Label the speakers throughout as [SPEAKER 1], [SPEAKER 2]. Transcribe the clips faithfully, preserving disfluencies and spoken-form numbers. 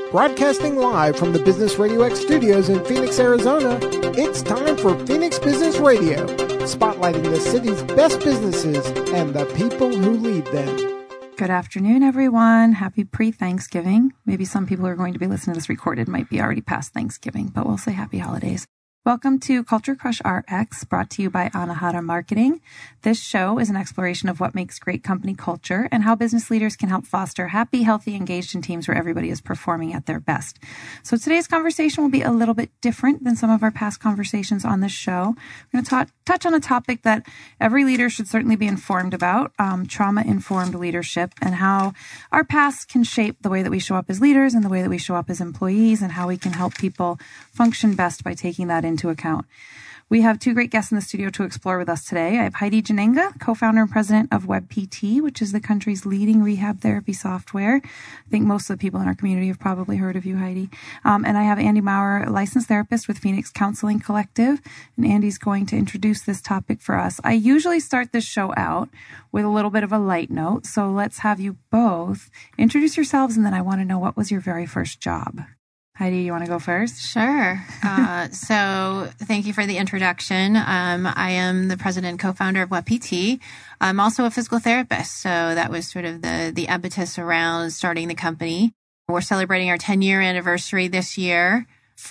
[SPEAKER 1] Broadcasting live from the Business Radio X studios in Phoenix, Arizona, it's time for Phoenix Business Radio, spotlighting the city's best businesses and the people who lead them.
[SPEAKER 2] Good afternoon, everyone. Happy pre-Thanksgiving. Maybe some people who are going to be listening to this recorded might be already past Thanksgiving, but we'll say happy holidays. Welcome to Culture Crush R X, brought to you by Anahata Marketing. This show is an exploration of what makes great company culture and how business leaders can help foster happy, healthy, engaged in teams where everybody is performing at their best. So today's conversation will be a little bit different than some of our past conversations on this show. We're going to talk, touch on a topic that every leader should certainly be informed about, um, trauma-informed leadership, and how our past can shape the way that we show up as leaders and the way that we show up as employees, and how we can help people function best by taking that into account. We have two great guests in the studio to explore with us today. I have Heidi Janenga, co-founder and president of WebPT, which is the country's leading rehab therapy software. I think most of the people in our community have probably heard of you, Heidi. Um, and I have Andy Maurer, a licensed therapist with Phoenix Counseling Collective. And Andy's going to introduce this topic for us. I usually start this show out with a little bit of a light note. So let's have you both introduce yourselves, and then I want to know, what was your very first job? Heidi, you want to go first?
[SPEAKER 3] Sure. Uh, so thank you for the introduction. Um, I am the president and co-founder of WebPT. I'm also a physical therapist. So that was sort of the, the impetus around starting the company. We're celebrating our ten-year anniversary this year,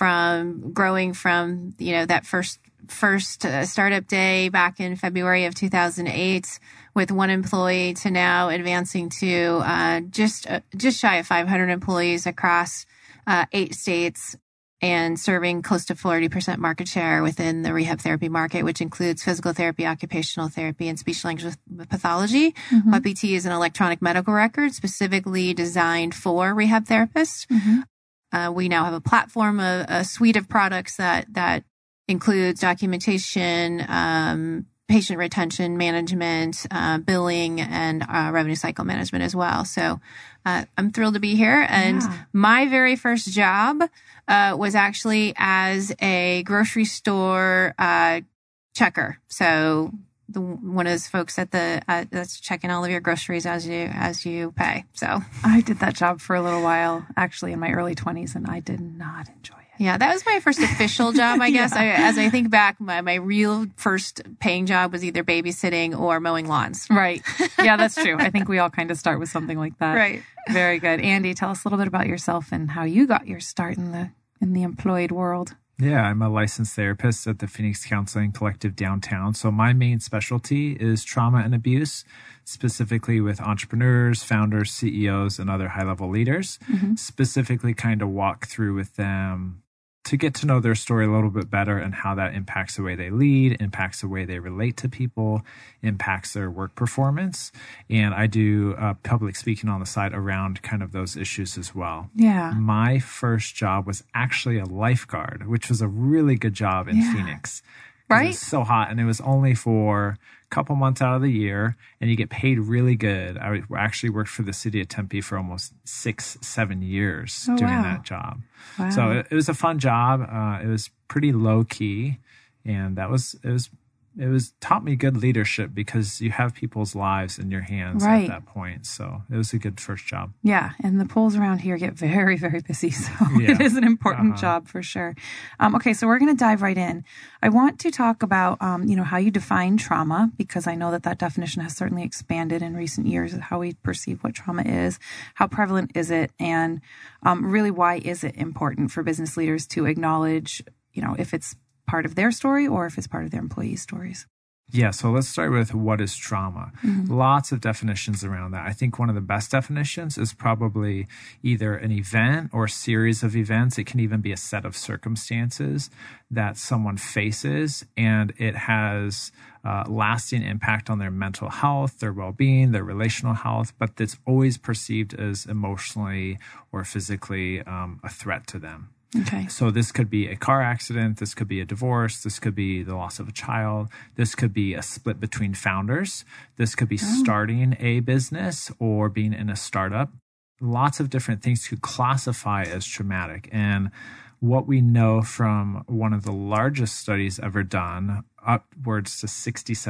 [SPEAKER 3] from growing from, you know, that first first uh, startup day back in February of two thousand eight with one employee to now advancing to uh, just uh, just shy of five hundred employees across Uh, eight states, and serving close to forty percent market share within the rehab therapy market, which includes physical therapy, occupational therapy, and speech language pathology. Mm-hmm. WebPT is an electronic medical record specifically designed for rehab therapists. Mm-hmm. Uh, we now have a platform, a, a suite of products that that includes documentation, um, patient retention management, uh, billing, and uh, revenue cycle management as well. So uh, I'm thrilled to be here. And yeah. My very first job uh, was actually as a grocery store uh, checker. So the, one of those folks at the uh, that's checking all of your groceries as you as you pay. So
[SPEAKER 2] I did that job for a little while, actually in my early twenties, and I did not enjoy it.
[SPEAKER 3] Yeah, that was my first official job, I guess.
[SPEAKER 2] yeah.
[SPEAKER 3] I, as I think back, my, my real first paying job was either babysitting or mowing lawns.
[SPEAKER 2] Right. Yeah, that's true. I think we all kind of start with something like that.
[SPEAKER 3] Right.
[SPEAKER 2] Very good. Andy, tell us a little bit about yourself and how you got your start in the in the employed world.
[SPEAKER 4] Yeah, I'm a licensed therapist at the Phoenix Counseling Collective downtown. So my main specialty is trauma and abuse, specifically with entrepreneurs, founders, C E Os, and other high-level leaders. Mm-hmm. Specifically kind of walk through with them to get to know their story a little bit better and how that impacts the way they lead, impacts the way they relate to people, impacts their work performance. And I do uh, public speaking on the side around kind of those issues as well.
[SPEAKER 2] Yeah.
[SPEAKER 4] My first job was actually a lifeguard, which was a really good job in yeah. Phoenix.
[SPEAKER 2] Right.
[SPEAKER 4] It was so hot, and it was only for a couple months out of the year, and you get paid really good. I actually worked for the city of Tempe for almost six, seven years
[SPEAKER 2] oh,
[SPEAKER 4] doing
[SPEAKER 2] wow.
[SPEAKER 4] that job.
[SPEAKER 2] Wow.
[SPEAKER 4] So it, it was a fun job. Uh, it was pretty low key, and that was it was it was taught me good leadership because you have people's lives in your hands
[SPEAKER 2] right.
[SPEAKER 4] at that point. So it was a good first job.
[SPEAKER 2] Yeah, and the pools around here get very, very busy, so
[SPEAKER 4] yeah.
[SPEAKER 2] it is an important
[SPEAKER 4] uh-huh.
[SPEAKER 2] job for sure. Um, okay, so we're going to dive right in. I want to talk about, um, you know, how you define trauma, because I know that that definition has certainly expanded in recent years of how we perceive what trauma is, how prevalent is it, and um, really why is it important for business leaders to acknowledge, you know, if it's part of their story or if it's part of their employees' stories.
[SPEAKER 4] Yeah, so let's start with what is trauma. Mm-hmm. Lots of definitions around that. I think one of the best definitions is probably either an event or a series of events. It can even be a set of circumstances that someone faces, and it has uh, lasting impact on their mental health, their well-being, their relational health, but it's always perceived as emotionally or physically um, a threat to them.
[SPEAKER 2] Okay.
[SPEAKER 4] So this could be a car accident. This could be a divorce. This could be the loss of a child. This could be a split between founders. This could be oh. starting a business or being in a startup. Lots of different things could classify as traumatic. And what we know from one of the largest studies ever done, upwards to sixty-seven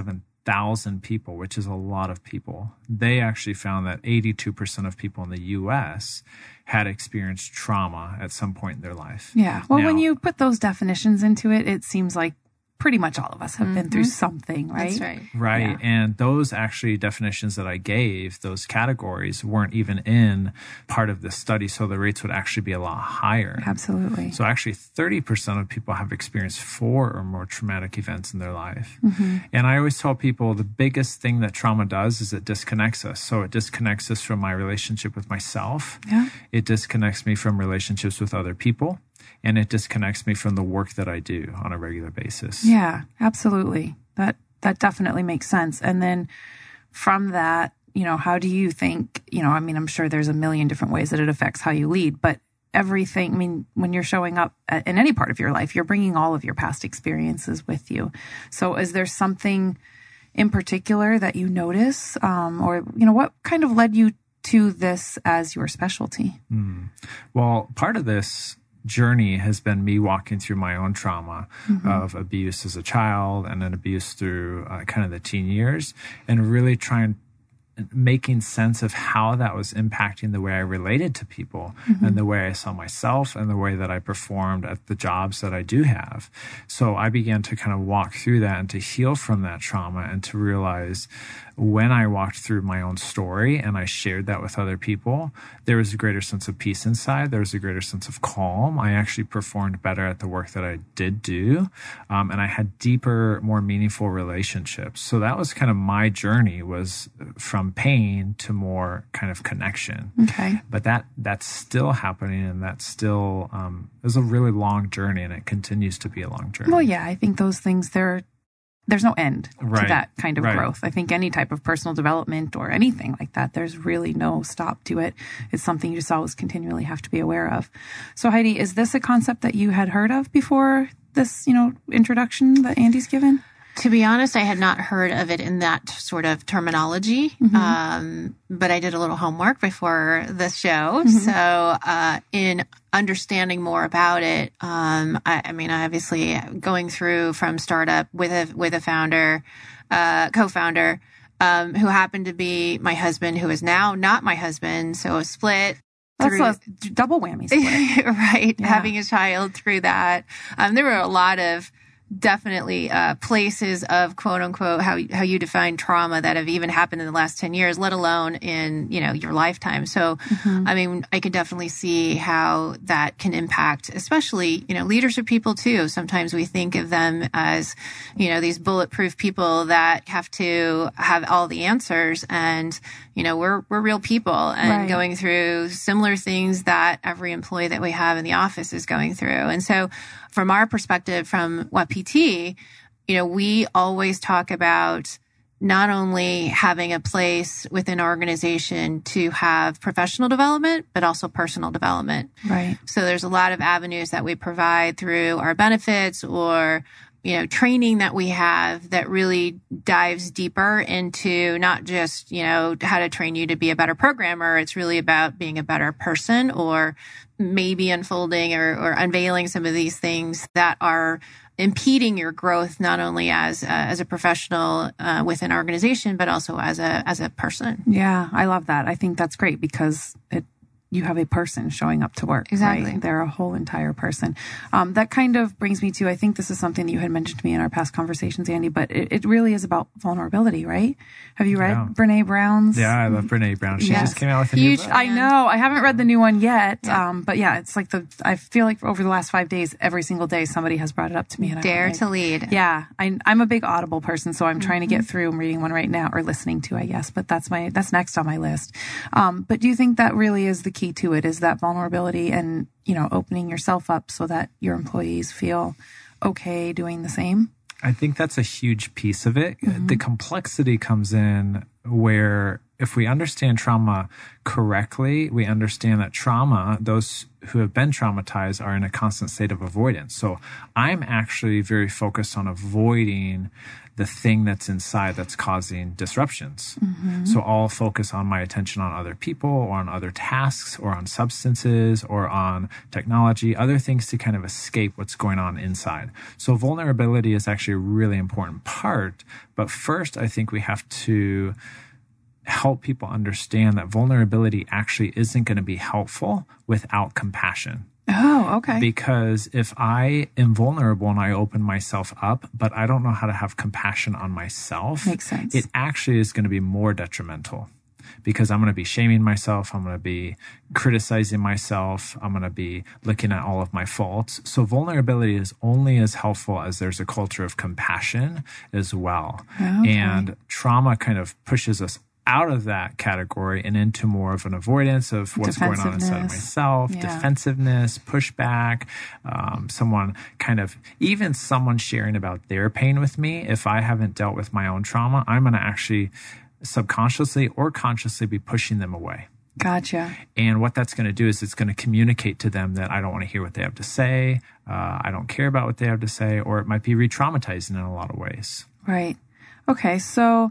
[SPEAKER 4] thousand people, which is a lot of people, they actually found that eighty-two percent of people in the U S had experienced trauma at some point in their life.
[SPEAKER 2] Yeah. Well,
[SPEAKER 4] now,
[SPEAKER 2] when you put those definitions into it, it seems like pretty much all of us have mm-hmm. been through something, right?
[SPEAKER 3] That's right.
[SPEAKER 4] Right.
[SPEAKER 2] Yeah.
[SPEAKER 4] And those actually definitions that I gave, those categories weren't even in part of the study. So the rates would actually be a lot higher.
[SPEAKER 2] Absolutely.
[SPEAKER 4] So actually thirty percent of people have experienced four or more traumatic events in their life.
[SPEAKER 2] Mm-hmm.
[SPEAKER 4] And I always tell people the biggest thing that trauma does is it disconnects us. So it disconnects us from my relationship with myself.
[SPEAKER 2] Yeah.
[SPEAKER 4] It disconnects me from relationships with other people. And it disconnects me from the work that I do on a regular basis.
[SPEAKER 2] Yeah, absolutely. That that definitely makes sense. And then from that, you know, how do you think, you know, I mean, I'm sure there's a million different ways that it affects how you lead, but everything, I mean, when you're showing up in any part of your life, you're bringing all of your past experiences with you. So is there something in particular that you notice, um, or, you know, what kind of led you to this as your specialty?
[SPEAKER 4] Mm. Well, part of this journey has been me walking through my own trauma mm-hmm. of abuse as a child and then abuse through uh, kind of the teen years, and really trying making sense of how that was impacting the way I related to people mm-hmm. and the way I saw myself and the way that I performed at the jobs that I do have. So I began to kind of walk through that and to heal from that trauma and to realize when I walked through my own story and I shared that with other people, there was a greater sense of peace inside. There was a greater sense of calm. I actually performed better at the work that I did do. Um, and I had deeper, more meaningful relationships. So that was kind of my journey, was from pain to more kind of connection.
[SPEAKER 2] Okay.
[SPEAKER 4] But that that's still happening, and that's still um, is a really long journey, and it continues to be a long journey.
[SPEAKER 2] Well, yeah, I think those things, they're there's no end
[SPEAKER 4] right.
[SPEAKER 2] to that kind of
[SPEAKER 4] right.
[SPEAKER 2] growth. I think any type of personal development or anything like that, there's really no stop to it. It's something you just always continually have to be aware of. So Heidi, is this a concept that you had heard of before this, you know, introduction that Andy's given?
[SPEAKER 3] To be honest, I had not heard of it in that sort of terminology, mm-hmm. um, but I did a little homework before this show. Mm-hmm. So uh, in understanding more about it, um, I, I mean, obviously going through from startup with a with a founder, uh, co-founder, um, who happened to be my husband, who is now not my husband, so a split.
[SPEAKER 2] That's
[SPEAKER 3] through,
[SPEAKER 2] a double whammy split.
[SPEAKER 3] Right,
[SPEAKER 2] yeah.
[SPEAKER 3] Having a child through that. Um, there were a lot of definitely uh, places of quote unquote how how you define trauma that have even happened in the last ten years, let alone in, you know, your lifetime. So, mm-hmm. I mean, I could definitely see how that can impact, especially, you know, leaders are people too. Sometimes we think of them as, you know, these bulletproof people that have to have all the answers, and, you know, we're we're real people and
[SPEAKER 2] right.
[SPEAKER 3] going through similar things that every employee that we have in the office is going through. And so from our perspective, from What P T, you know, we always talk about not only having a place within our organization to have professional development, but also personal development.
[SPEAKER 2] Right.
[SPEAKER 3] So there's a lot of avenues that we provide through our benefits or, you know, training that we have that really dives deeper into not just, you know, how to train you to be a better programmer. It's really about being a better person, or maybe unfolding or, or unveiling some of these things that are impeding your growth, not only as uh, as a professional uh, within our organization, but also as a as a person.
[SPEAKER 2] Yeah, I love that. I think that's great because it you have a person showing up to work.
[SPEAKER 3] Exactly.
[SPEAKER 2] Right? They're a whole entire person. Um, that kind of brings me to, I think this is something that you had mentioned to me in our past conversations, Andy, but it, it really is about vulnerability, right? Have you read yeah. Brene Brown's?
[SPEAKER 4] Yeah, I love Brene Brown. She
[SPEAKER 2] yes.
[SPEAKER 4] just came out with a
[SPEAKER 2] Huge,
[SPEAKER 4] new book.
[SPEAKER 2] I know. I haven't read the new one yet.
[SPEAKER 3] Yeah.
[SPEAKER 2] Um, but yeah, it's like the, I feel like over the last five days, every single day, somebody has brought it up to me. And
[SPEAKER 3] Dare
[SPEAKER 2] I'm like,
[SPEAKER 3] to lead.
[SPEAKER 2] Yeah. I, I'm a big Audible person, so I'm mm-hmm. trying to get through. I'm reading one right now, or listening to, I guess, but that's my, that's next on my list. Um, but do you think that really is the key to it, is that vulnerability and, you know, opening yourself up so that your employees feel okay doing the same?
[SPEAKER 4] I think that's a huge piece of it.
[SPEAKER 2] Mm-hmm.
[SPEAKER 4] The complexity comes in where if we understand trauma correctly, we understand that trauma, those who have been traumatized are in a constant state of avoidance. So I'm actually very focused on avoiding the thing that's inside that's causing disruptions. Mm-hmm. So I'll focus on my attention on other people or on other tasks or on substances or on technology, other things to kind of escape what's going on inside. So vulnerability is actually a really important part. But first, I think we have to help people understand that vulnerability actually isn't going to be helpful without compassion.
[SPEAKER 2] Oh, okay.
[SPEAKER 4] Because if I am vulnerable and I open myself up, but I don't know how to have compassion on myself,
[SPEAKER 2] makes sense.
[SPEAKER 4] It actually is going to be more detrimental because I'm going to be shaming myself. I'm going to be criticizing myself. I'm going to be looking at all of my faults. So vulnerability is only as helpful as there's a culture of compassion as well.
[SPEAKER 2] Okay.
[SPEAKER 4] And trauma kind of pushes us out of that category and into more of an avoidance of what's going on inside of myself,
[SPEAKER 2] yeah.
[SPEAKER 4] defensiveness, pushback, um, someone kind of, even someone sharing about their pain with me. If I haven't dealt with my own trauma, I'm going to actually subconsciously or consciously be pushing them away.
[SPEAKER 2] Gotcha.
[SPEAKER 4] And what that's going to do is it's going to communicate to them that I don't want to hear what they have to say. Uh, I don't care about what they have to say, or it might be re-traumatizing in a lot of ways.
[SPEAKER 2] Right. Okay. So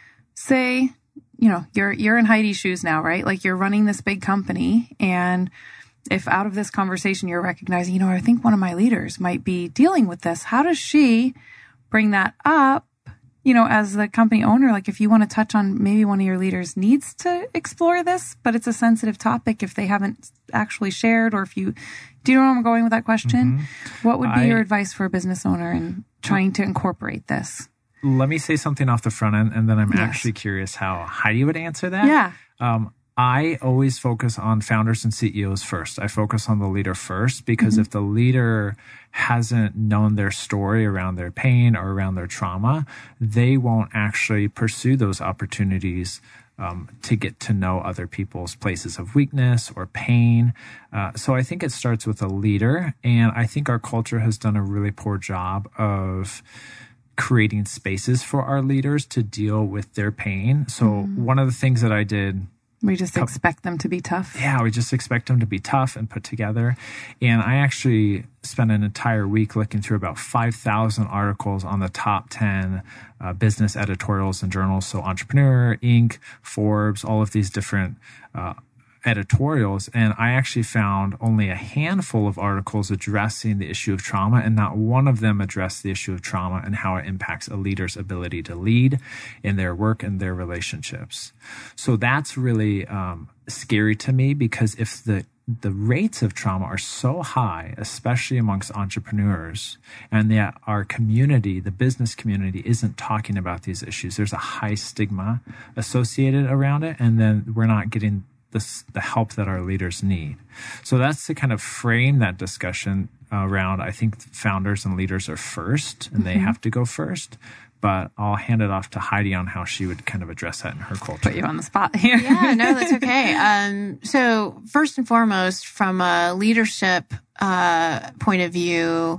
[SPEAKER 2] say, you know, you're, you're in Heidi's shoes now, right? Like you're running this big company, and if out of this conversation you're recognizing, you know, I think one of my leaders might be dealing with this. How does she bring that up, you know, as the company owner? Like if you want to touch on maybe one of your leaders needs to explore this, but it's a sensitive topic if they haven't actually shared, or if you, do you know where I'm going with that question? Mm-hmm. What would be I, your advice for a business owner in trying to incorporate this?
[SPEAKER 4] Let me say something off the front end, and then I'm
[SPEAKER 2] yes.
[SPEAKER 4] actually curious how Heidi would answer that.
[SPEAKER 2] Yeah.
[SPEAKER 4] Um, I always focus on founders and C E Os first. I focus on the leader first because mm-hmm. if the leader hasn't known their story around their pain or around their trauma, they won't actually pursue those opportunities um, to get to know other people's places of weakness or pain. Uh, so I think it starts with a leader, and I think our culture has done a really poor job of creating spaces for our leaders to deal with their pain. So mm. one of the things that I did,
[SPEAKER 2] we just expect them to be tough.
[SPEAKER 4] Yeah, we just expect them to be tough and put together. And I actually spent an entire week looking through about five thousand articles on the top ten uh, business editorials and journals. So Entrepreneur, Inc, Forbes, all of these different uh, editorials, and I actually found only a handful of articles addressing the issue of trauma, and not one of them addressed the issue of trauma and how it impacts a leader's ability to lead in their work and their relationships. So that's really um, scary to me, because if the the rates of trauma are so high, especially amongst entrepreneurs, and that our community, the business community, isn't talking about these issues, there's a high stigma associated around it, and then we're not getting The, the help that our leaders need. So that's to kind of frame that discussion around, I think founders and leaders are first, and mm-hmm. they have to go first. But I'll hand it off to Heidi on how she would kind of address that in her culture.
[SPEAKER 2] Put you on the spot here.
[SPEAKER 3] Yeah, no, that's okay. Um, so first and foremost, from a leadership uh, point of view,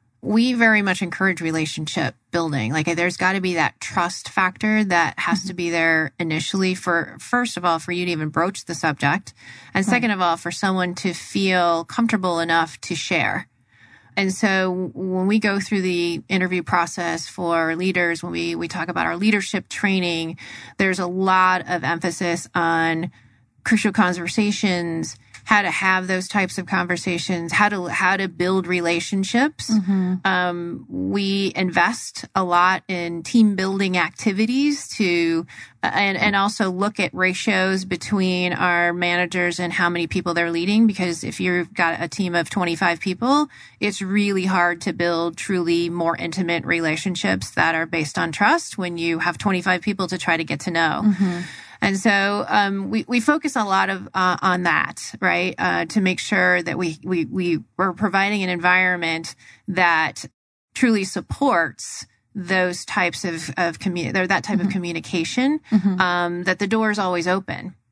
[SPEAKER 3] we very much encourage relationship building. Like there's got to be that trust factor that has mm-hmm. to be there initially for, first of all, for you to even broach the subject. And second right. of all, for someone to feel comfortable enough to share. And so when we go through the interview process for leaders, when we, we talk about our leadership training, there's a lot of emphasis on crucial conversations, how to have those types of conversations, how to how to build relationships. Mm-hmm. Um, we invest a lot in team building activities to, uh, and and also look at ratios between our managers and how many people they're leading. Because if you've got a team of twenty-five people, it's really hard to build truly more intimate relationships that are based on trust when you have twenty-five people to try to get to know. Mm-hmm. And so um, we we focus a lot of uh, on that, right? Uh, to make sure that we we we we're providing an environment that truly supports those types of of commu- that type mm-hmm. of communication. Mm-hmm. Um, that the door is always open,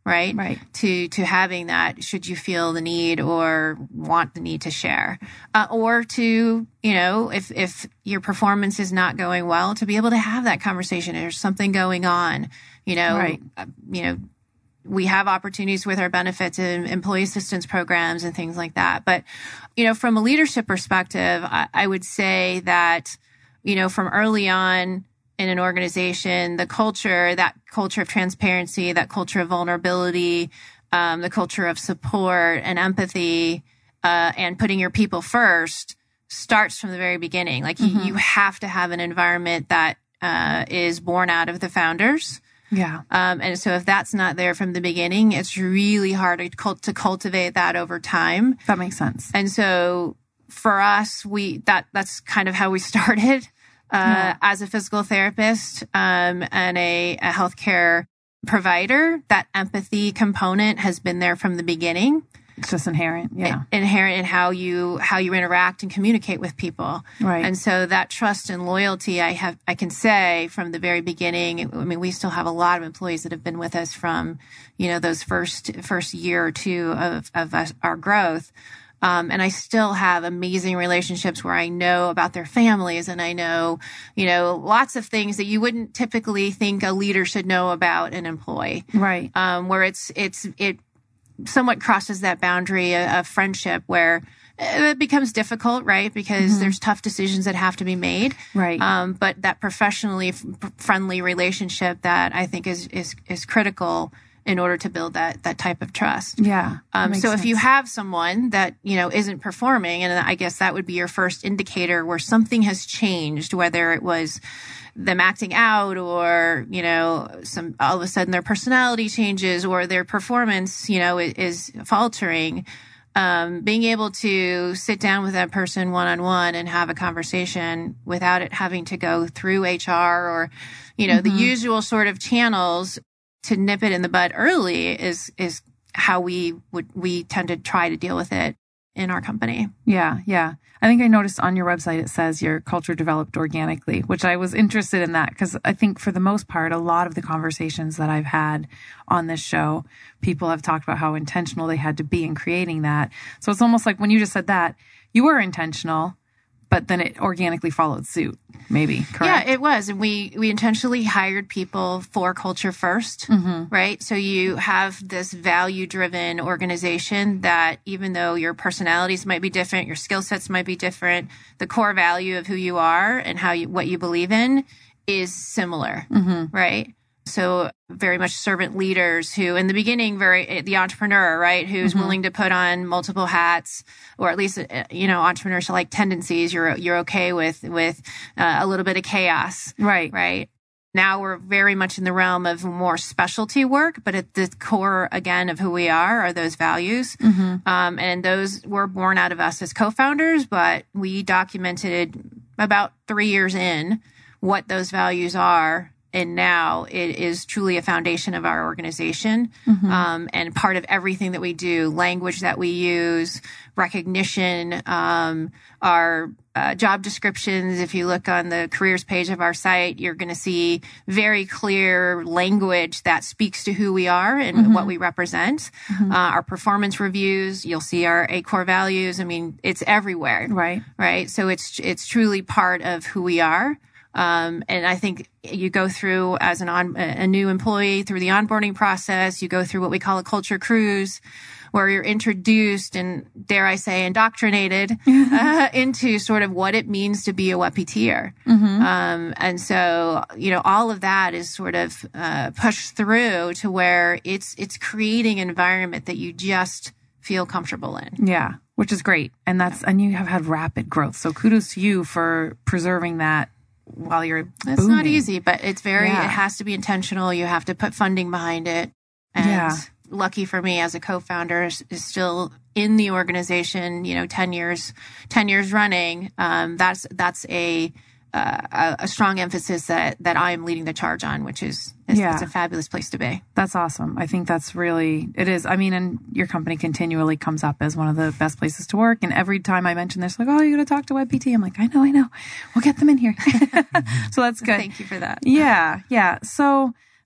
[SPEAKER 3] right?
[SPEAKER 2] Right.
[SPEAKER 3] To to having that, should you feel the need or want the need to share, uh, or to, you know, if if your performance is not going well, to be able to have that conversation. There's something going on, you know,
[SPEAKER 2] Right.
[SPEAKER 3] uh, you know. We have opportunities with our benefits and employee assistance programs and things like that. But, you know, from a leadership perspective, I, I would say that, you know, from early on in an organization, the culture, that culture of transparency, that culture of vulnerability, um, the culture of support and empathy, uh, and putting your people first starts from the very beginning. Like mm-hmm. you, you have to have an environment that uh, is born out of the founders.
[SPEAKER 2] Yeah.
[SPEAKER 3] Um, and so if that's not there from the beginning, it's really hard to, cult- to cultivate that over time.
[SPEAKER 2] That makes sense.
[SPEAKER 3] And so for us, we, that, that's kind of how we started, uh, yeah. as a physical therapist, um, and a, a healthcare provider. That empathy component has been there from the beginning.
[SPEAKER 2] It's just inherent, yeah.
[SPEAKER 3] Inherent in how you how you interact and communicate with people,
[SPEAKER 2] right?
[SPEAKER 3] And so that trust and loyalty, I have, I can say from the very beginning. I mean, we still have a lot of employees that have been with us from, you know, those first first year or two of of us, our growth, um, and I still have amazing relationships where I know about their families and I know, you know, lots of things that you wouldn't typically think a leader should know about an employee,
[SPEAKER 2] right?
[SPEAKER 3] Um, where it's it's it. somewhat crosses that boundary of friendship where it becomes difficult, right? Because mm-hmm. there's tough decisions that have to be made.
[SPEAKER 2] Right.
[SPEAKER 3] Um, but that professionally f- friendly relationship that I think is, is, is critical in order to build that, that type of trust.
[SPEAKER 2] Yeah.
[SPEAKER 3] Um, so sense. If you have someone that, you know, isn't performing, and I guess that would be your first indicator where something has changed, whether it was them acting out or, you know, some, all of a sudden their personality changes or their performance, you know, is, is faltering. Um, being able to sit down with that person one-on-one and have a conversation without it having to go through H R or, you know, mm-hmm. the usual sort of channels to nip it in the bud early is, is how we would, we tend to try to deal with it in our company.
[SPEAKER 2] Yeah. Yeah. I think I noticed on your website, it says your culture developed organically, which I was interested in that because I think for the most part, a lot of the conversations that I've had on this show, people have talked about how intentional they had to be in creating that. So it's almost like when you just said that, you were intentional, but then it organically followed suit, maybe, correct?
[SPEAKER 3] Yeah, it was. And we, we intentionally hired people for culture first, mm-hmm. right? So you have this value-driven organization that even though your personalities might be different, your skill sets might be different, the core value of who you are and how you, what you believe in is similar, mm-hmm. right? So very much servant leaders who in the beginning, very, the entrepreneur, right? Who's mm-hmm. willing to put on multiple hats, or at least, you know, entrepreneurs like tendencies. You're, you're okay with, with uh, a little bit of chaos.
[SPEAKER 2] Right.
[SPEAKER 3] Right. Now we're very much in the realm of more specialty work, but at the core, again, of who we are, are those values. Mm-hmm. Um, and those were born out of us as co-founders, but we documented about three years in what those values are. And now it is truly a foundation of our organization, mm-hmm. um, and part of everything that we do, language that we use, recognition, um, our uh, job descriptions. If you look on the careers page of our site, you're going to see very clear language that speaks to who we are and mm-hmm. what we represent. Mm-hmm. Uh, our performance reviews, you'll see our eight core values. I mean, it's everywhere.
[SPEAKER 2] Right.
[SPEAKER 3] Right. So it's, it's truly part of who we are. Um, and I think you go through as an on, a new employee through the onboarding process, you go through what we call a culture cruise, where you're introduced and, dare I say, indoctrinated uh, into sort of what it means to be a WebPTer. Mm-hmm. Um, and so, you know, all of that is sort of uh, pushed through to where it's it's creating an environment that you just feel comfortable in.
[SPEAKER 2] Yeah, which is great. And that's and you have had rapid growth. So kudos to you for preserving that while you're booming.
[SPEAKER 3] It's not easy, but it's very,
[SPEAKER 2] yeah.
[SPEAKER 3] it has to be intentional. You have to put funding behind it. And
[SPEAKER 2] yeah.
[SPEAKER 3] lucky for me as a co-founder is, is still in the organization, you know, ten years, ten years running. Um, that's, that's a, uh, a strong emphasis that, that I am leading the charge on, which is, is
[SPEAKER 2] yeah.
[SPEAKER 3] it's a fabulous place to be.
[SPEAKER 2] That's awesome. I think that's really, it is. I mean, and your company continually comes up as one of the best places to work. And every time I mention this, like, oh, you're going to talk to WebPT. I'm like, I know, I know. We'll get them in here. So that's good.
[SPEAKER 3] Thank you for that.
[SPEAKER 2] Yeah. Yeah. So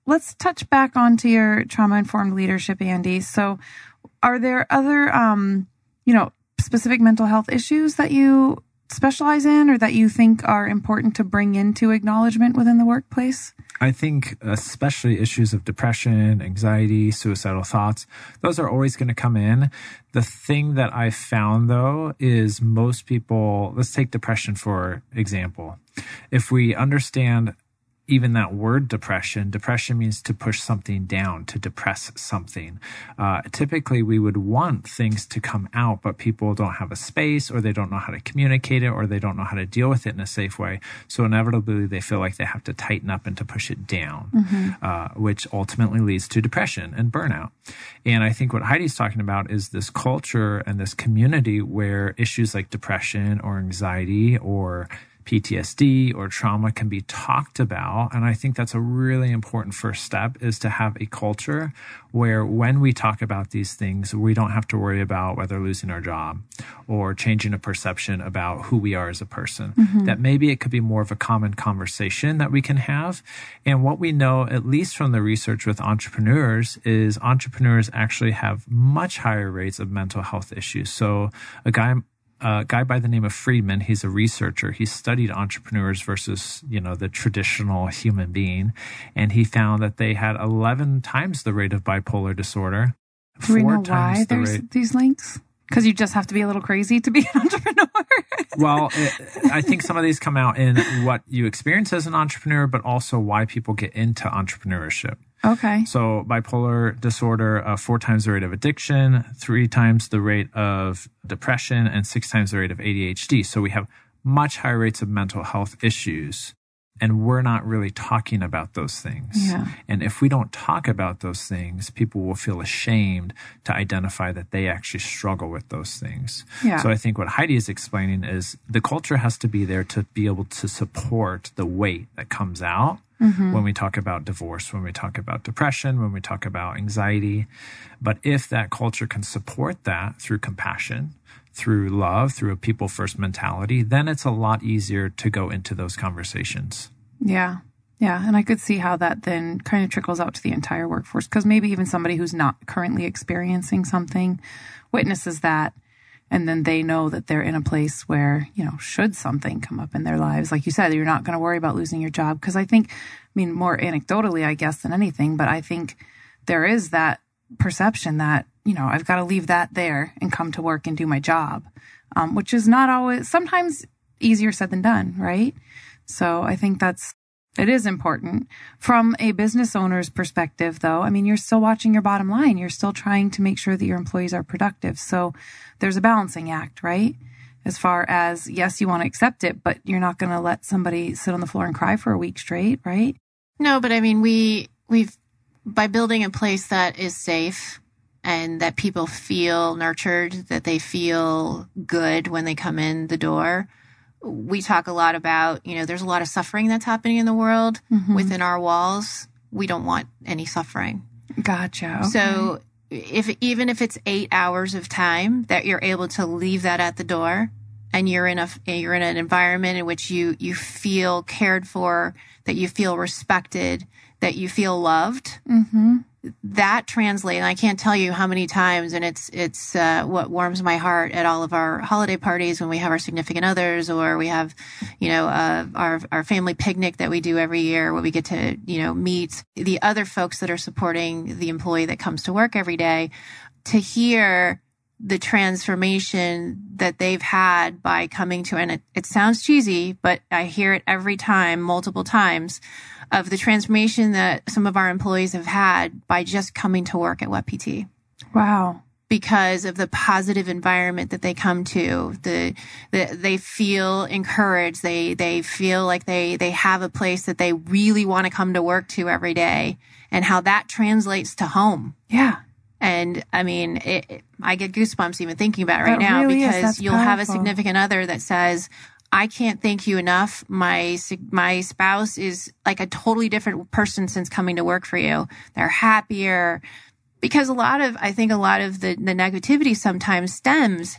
[SPEAKER 2] let's touch back onto your trauma-informed leadership, Andy. So are there other, um, you know, specific mental health issues that you specialize in or that you think are important to bring into acknowledgement within the workplace?
[SPEAKER 4] I think especially issues of depression, anxiety, suicidal thoughts, those are always going to come in. The thing that I found, though, is most people, let's take depression for example. If we understand even that word depression, depression means to push something down, to depress something. Uh, typically, we would want things to come out, but people don't have a space, or they don't know how to communicate it, or they don't know how to deal with it in a safe way. So inevitably, they feel like they have to tighten up and to push it down, mm-hmm. uh, which ultimately leads to depression and burnout. And I think what Heidi's talking about is this culture and this community where issues like depression or anxiety or P T S D or trauma can be talked about. And I think that's a really important first step, is to have a culture where when we talk about these things, we don't have to worry about whether losing our job or changing a perception about who we are as a person. Mm-hmm. That maybe it could be more of a common conversation that we can have. And what we know, at least from the research with entrepreneurs, is entrepreneurs actually have much higher rates of mental health issues. So a guy A guy by the name of Friedman, he's a researcher. He studied entrepreneurs versus, you know, the traditional human being. And he found that they had eleven times the rate of bipolar disorder.
[SPEAKER 2] Do we know why there's rate. these links? Because you just have to be a little crazy to be an entrepreneur.
[SPEAKER 4] Well, it, I think some of these come out in what you experience as an entrepreneur, but also why people get into entrepreneurship.
[SPEAKER 2] Okay.
[SPEAKER 4] So bipolar disorder, uh, four times the rate of addiction, three times the rate of depression, and six times the rate of A D H D. So we have much higher rates of mental health issues, and we're not really talking about those things.
[SPEAKER 2] Yeah.
[SPEAKER 4] And if we don't talk about those things, people will feel ashamed to identify that they actually struggle with those things.
[SPEAKER 2] Yeah.
[SPEAKER 4] So I think what Heidi is explaining is the culture has to be there to be able to support the weight that comes out. Mm-hmm. When we talk about divorce, when we talk about depression, when we talk about anxiety. But if that culture can support that through compassion, through love, through a people first mentality, then it's a lot easier to go into those conversations.
[SPEAKER 2] Yeah. Yeah. And I could see how that then kind of trickles out to the entire workforce, because maybe even somebody who's not currently experiencing something witnesses that. And then they know that they're in a place where, you know, should something come up in their lives, like you said, you're not going to worry about losing your job. Because I think, I mean, more anecdotally, I guess, than anything, but I think there is that perception that, you know, I've got to leave that there and come to work and do my job, um, which is not always, sometimes easier said than done, right? So I think that's, it is important. From a business owner's perspective, though, I mean, you're still watching your bottom line. You're still trying to make sure that your employees are productive. So there's a balancing act, right? As far as, yes, you want to accept it, but you're not going to let somebody sit on the floor and cry for a week straight, right?
[SPEAKER 3] No, but I mean, we, we've, by building a place that is safe and that people feel nurtured, that they feel good when they come in the door, we talk a lot about, you know, there's a lot of suffering that's happening in the world mm-hmm. within our walls. We don't want any suffering.
[SPEAKER 2] Gotcha. Okay.
[SPEAKER 3] So if even if it's eight hours of time that you're able to leave that at the door, and you're in a you're in an environment in which you you feel cared for, that you feel respected, that you feel loved. Mm-hmm. That translates. I can't tell you how many times, and it's it's uh, what warms my heart at all of our holiday parties when we have our significant others, or we have, you know, uh, our our family picnic that we do every year, where we get to, you know, meet the other folks that are supporting the employee that comes to work every day, to hear the transformation that they've had by coming to, and it, it sounds cheesy, but I hear it every time, multiple times, of the transformation that some of our employees have had by just coming to work at W E P P T.
[SPEAKER 2] Wow.
[SPEAKER 3] Because of the positive environment that they come to, the, the they feel encouraged, they they feel like they they have a place that they really want to come to work to every day, and how that translates to home.
[SPEAKER 2] Yeah.
[SPEAKER 3] And I mean, it, it, I get goosebumps even thinking about it right
[SPEAKER 2] that
[SPEAKER 3] now,
[SPEAKER 2] really
[SPEAKER 3] because you'll
[SPEAKER 2] powerful.
[SPEAKER 3] have a significant other that says, I can't thank you enough. My my spouse is like a totally different person since coming to work for you. They're happier. Because a lot of, I think a lot of the, the negativity sometimes stems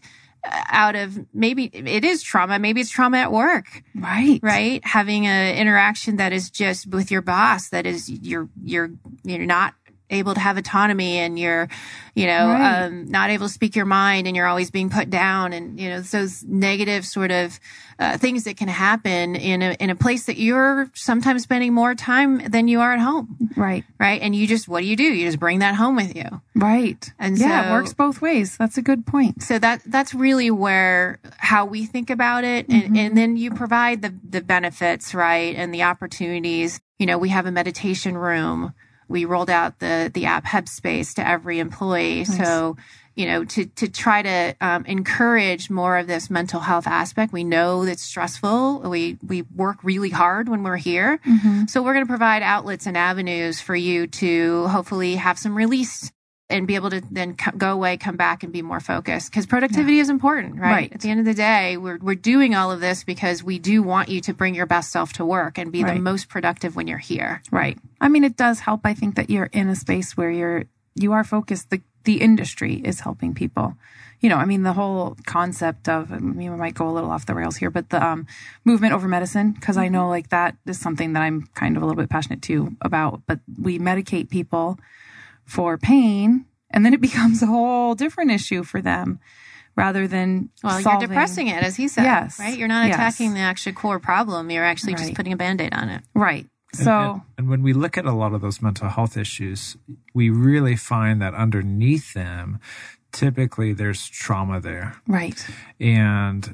[SPEAKER 3] out of maybe it is trauma. Maybe it's trauma at work.
[SPEAKER 2] Right.
[SPEAKER 3] Right. Having an interaction that is just with your boss, that is you're, you're, you're not able to have autonomy and you're, you know,
[SPEAKER 2] right.
[SPEAKER 3] um, not able to speak your mind and you're always being put down and, you know, those negative sort of uh, things that can happen in a, in a place that you're sometimes spending more time than you are at home.
[SPEAKER 2] Right.
[SPEAKER 3] Right. And you just, what do you do? You just bring that home with you.
[SPEAKER 2] Right.
[SPEAKER 3] And
[SPEAKER 2] yeah,
[SPEAKER 3] so,
[SPEAKER 2] it works both ways. That's a good point.
[SPEAKER 3] So that, that's really where, how we think about it.
[SPEAKER 2] Mm-hmm.
[SPEAKER 3] And, and then you provide the, the benefits, right. And the opportunities. You know, we have a meditation room. We rolled out the the app Headspace to every employee.
[SPEAKER 2] Nice.
[SPEAKER 3] So, you know, to to try to um, encourage more of this mental health aspect. We know that's stressful. We we work really hard when we're here.
[SPEAKER 2] Mm-hmm.
[SPEAKER 3] So we're going to provide outlets and avenues for you to hopefully have some release and be able to then co- go away, come back and be more focused. Because productivity
[SPEAKER 2] yeah.
[SPEAKER 3] is important, right?
[SPEAKER 2] right?
[SPEAKER 3] At the end of the day, we're we're doing all of this because we do want you to bring your best self to work and be
[SPEAKER 2] right.
[SPEAKER 3] the most productive when you're here.
[SPEAKER 2] Right. I mean, it does help, I think, that you're in a space where you're, you are focused. The, the industry is helping people. You know, I mean, the whole concept of, I mean, we might go a little off the rails here, but the um, movement over medicine, because I know like that is something that I'm kind of a little bit passionate too about, but we medicate people for pain, and then it becomes a whole different issue for them rather than
[SPEAKER 3] well,
[SPEAKER 2] solving.
[SPEAKER 3] You're depressing it, as he said.
[SPEAKER 2] Yes.
[SPEAKER 3] Right? You're not
[SPEAKER 2] yes.
[SPEAKER 3] attacking the actual core problem. You're actually
[SPEAKER 2] right.
[SPEAKER 3] just putting a Band-Aid on it.
[SPEAKER 2] Right. So,
[SPEAKER 4] and, and, and when we look at a lot of those mental health issues, we really find that underneath them, typically there's trauma there.
[SPEAKER 2] Right.
[SPEAKER 4] And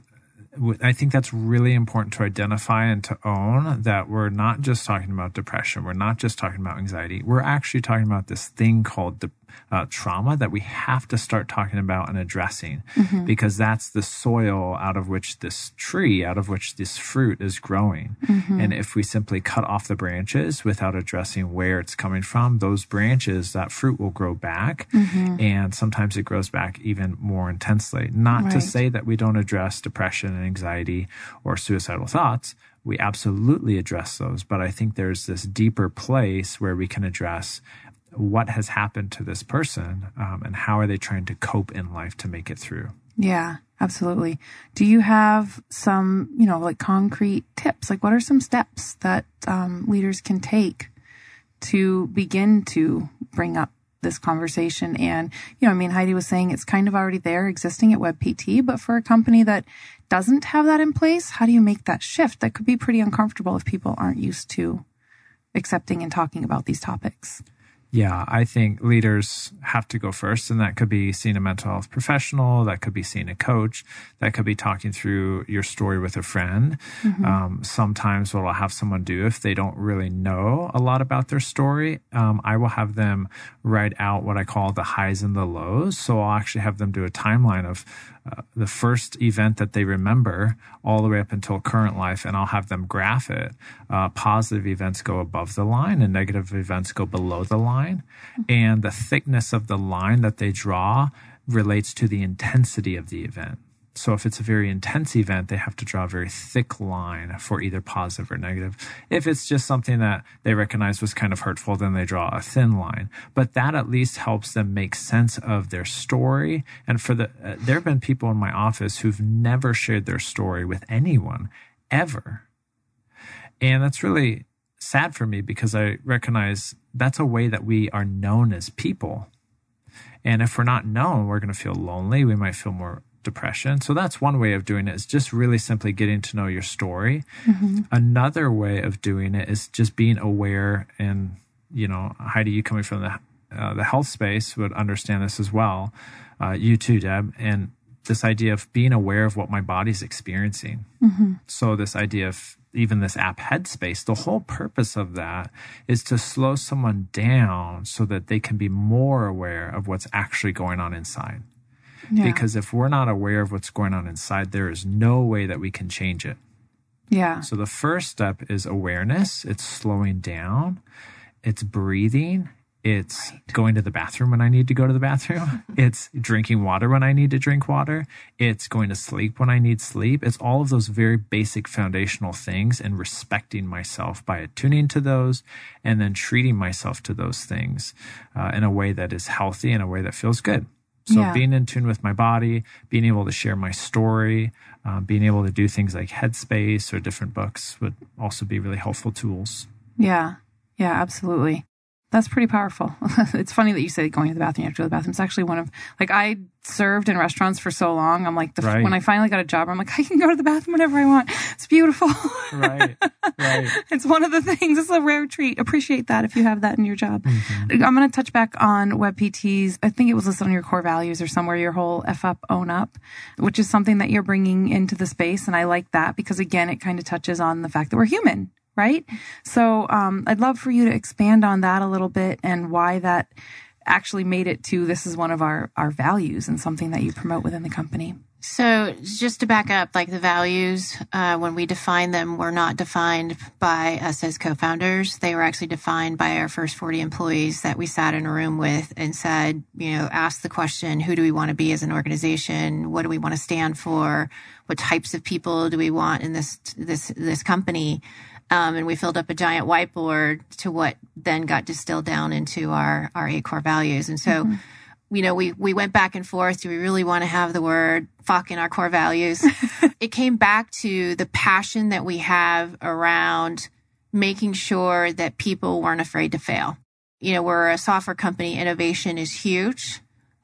[SPEAKER 4] I think that's really important to identify and to own that we're not just talking about depression. We're not just talking about anxiety. We're actually talking about this thing called de- uh, trauma that we have to start talking about and addressing mm-hmm. because that's the soil out of which this tree, out of which this fruit is growing. Mm-hmm. And if we simply cut off the branches without addressing where it's coming from, those branches, that fruit will grow back. Mm-hmm. And sometimes it grows back even more intensely. Not
[SPEAKER 2] right.
[SPEAKER 4] to say that we don't address depression and anxiety or suicidal thoughts. We absolutely address those. But I think there's this deeper place where we can address what has happened to this person um, and how are they trying to cope in life to make it through.
[SPEAKER 2] Yeah, absolutely. Do you have some, you know, like concrete tips? Like what are some steps that um, leaders can take to begin to bring up this conversation? And, you know, I mean, Heidi was saying it's kind of already there existing at WebPT, but for a company that doesn't have that in place, how do you make that shift? That could be pretty uncomfortable if people aren't used to accepting and talking about these topics.
[SPEAKER 4] Yeah, I think leaders have to go first, and that could be seeing a mental health professional, that could be seeing a coach, that could be talking through your story with a friend. Mm-hmm. Um, sometimes what I'll have someone do if they don't really know a lot about their story, um, I will have them write out what I call the highs and the lows. So I'll actually have them do a timeline of uh, the first event that they remember all the way up until current life, and I'll have them graph it. Uh, positive events go above the line and negative events go below the line. And the thickness of the line that they draw relates to the intensity of the event. So if it's a very intense event, they have to draw a very thick line for either positive or negative. If it's just something that they recognize was kind of hurtful, then they draw a thin line. But that at least helps them make sense of their story. And for the, uh, there have been people in my office who've never shared their story with anyone ever. And that's really sad for me because I recognize that's a way that we are known as people. And if we're not known, we're going to feel lonely. We might feel more depression. So that's one way of doing it, is just really simply getting to know your story. Mm-hmm. Another way of doing it is just being aware. And, you know, Heidi, you coming from the uh, the health space would understand this as well. Uh, you too, Deb. And this idea of being aware of what my body's experiencing. Mm-hmm. So this idea of even this app Headspace, the whole purpose of that is to slow someone down so that they can be more aware of what's actually going on inside. Yeah. Because if we're not aware of what's going on inside, there is no way that we can change it.
[SPEAKER 2] Yeah.
[SPEAKER 4] So the first step is awareness. It's slowing down. It's breathing. It's right. going to the bathroom when I need to go to the bathroom. It's drinking water when I need to drink water. It's going to sleep when I need sleep. It's all of those very basic foundational things, and respecting myself by attuning to those and then treating myself to those things uh, in a way that is healthy, in a way that feels good. So
[SPEAKER 2] Yeah.
[SPEAKER 4] being in tune with my body, being able to share my story, um, being able to do things like Headspace or different books would also be really helpful tools.
[SPEAKER 2] Yeah. Yeah, absolutely. That's pretty powerful. It's funny that you say going to the bathroom, you have to go to the bathroom. It's actually one of, like, I served in restaurants for so long. I'm like, the,
[SPEAKER 4] Right.
[SPEAKER 2] when I finally got a job, I'm like, I can go to the bathroom whenever I want. It's beautiful.
[SPEAKER 4] Right, right.
[SPEAKER 2] It's one of the things. It's a rare treat. Appreciate that if you have that in your job.
[SPEAKER 4] Mm-hmm.
[SPEAKER 2] I'm going to touch back on WebPT's. I think it was listed on your core values or somewhere, your whole F up, own up, which is something that you're bringing into the space. And I like that because, again, it kind of touches on the fact that we're human. Right? So um, I'd love for you to expand on that a little bit and why that actually made it to this is one of our, our values and something that you promote within the company.
[SPEAKER 3] So just to back up, like the values, uh, when we define them, were not defined by us as co-founders. They were actually defined by our first forty employees that we sat in a room with and said, you know, asked the question, who do we want to be as an organization? What do we want to stand for? What types of people do we want in this, this, this company? Um, and we filled up a giant whiteboard to what then got distilled down into our, our eight core values. And so, mm-hmm. you know, we, we went back and forth. Do we really want to have the word fuck in our core values? It came back to the passion that we have around making sure that people weren't afraid to fail. You know, we're a software company. Innovation is huge.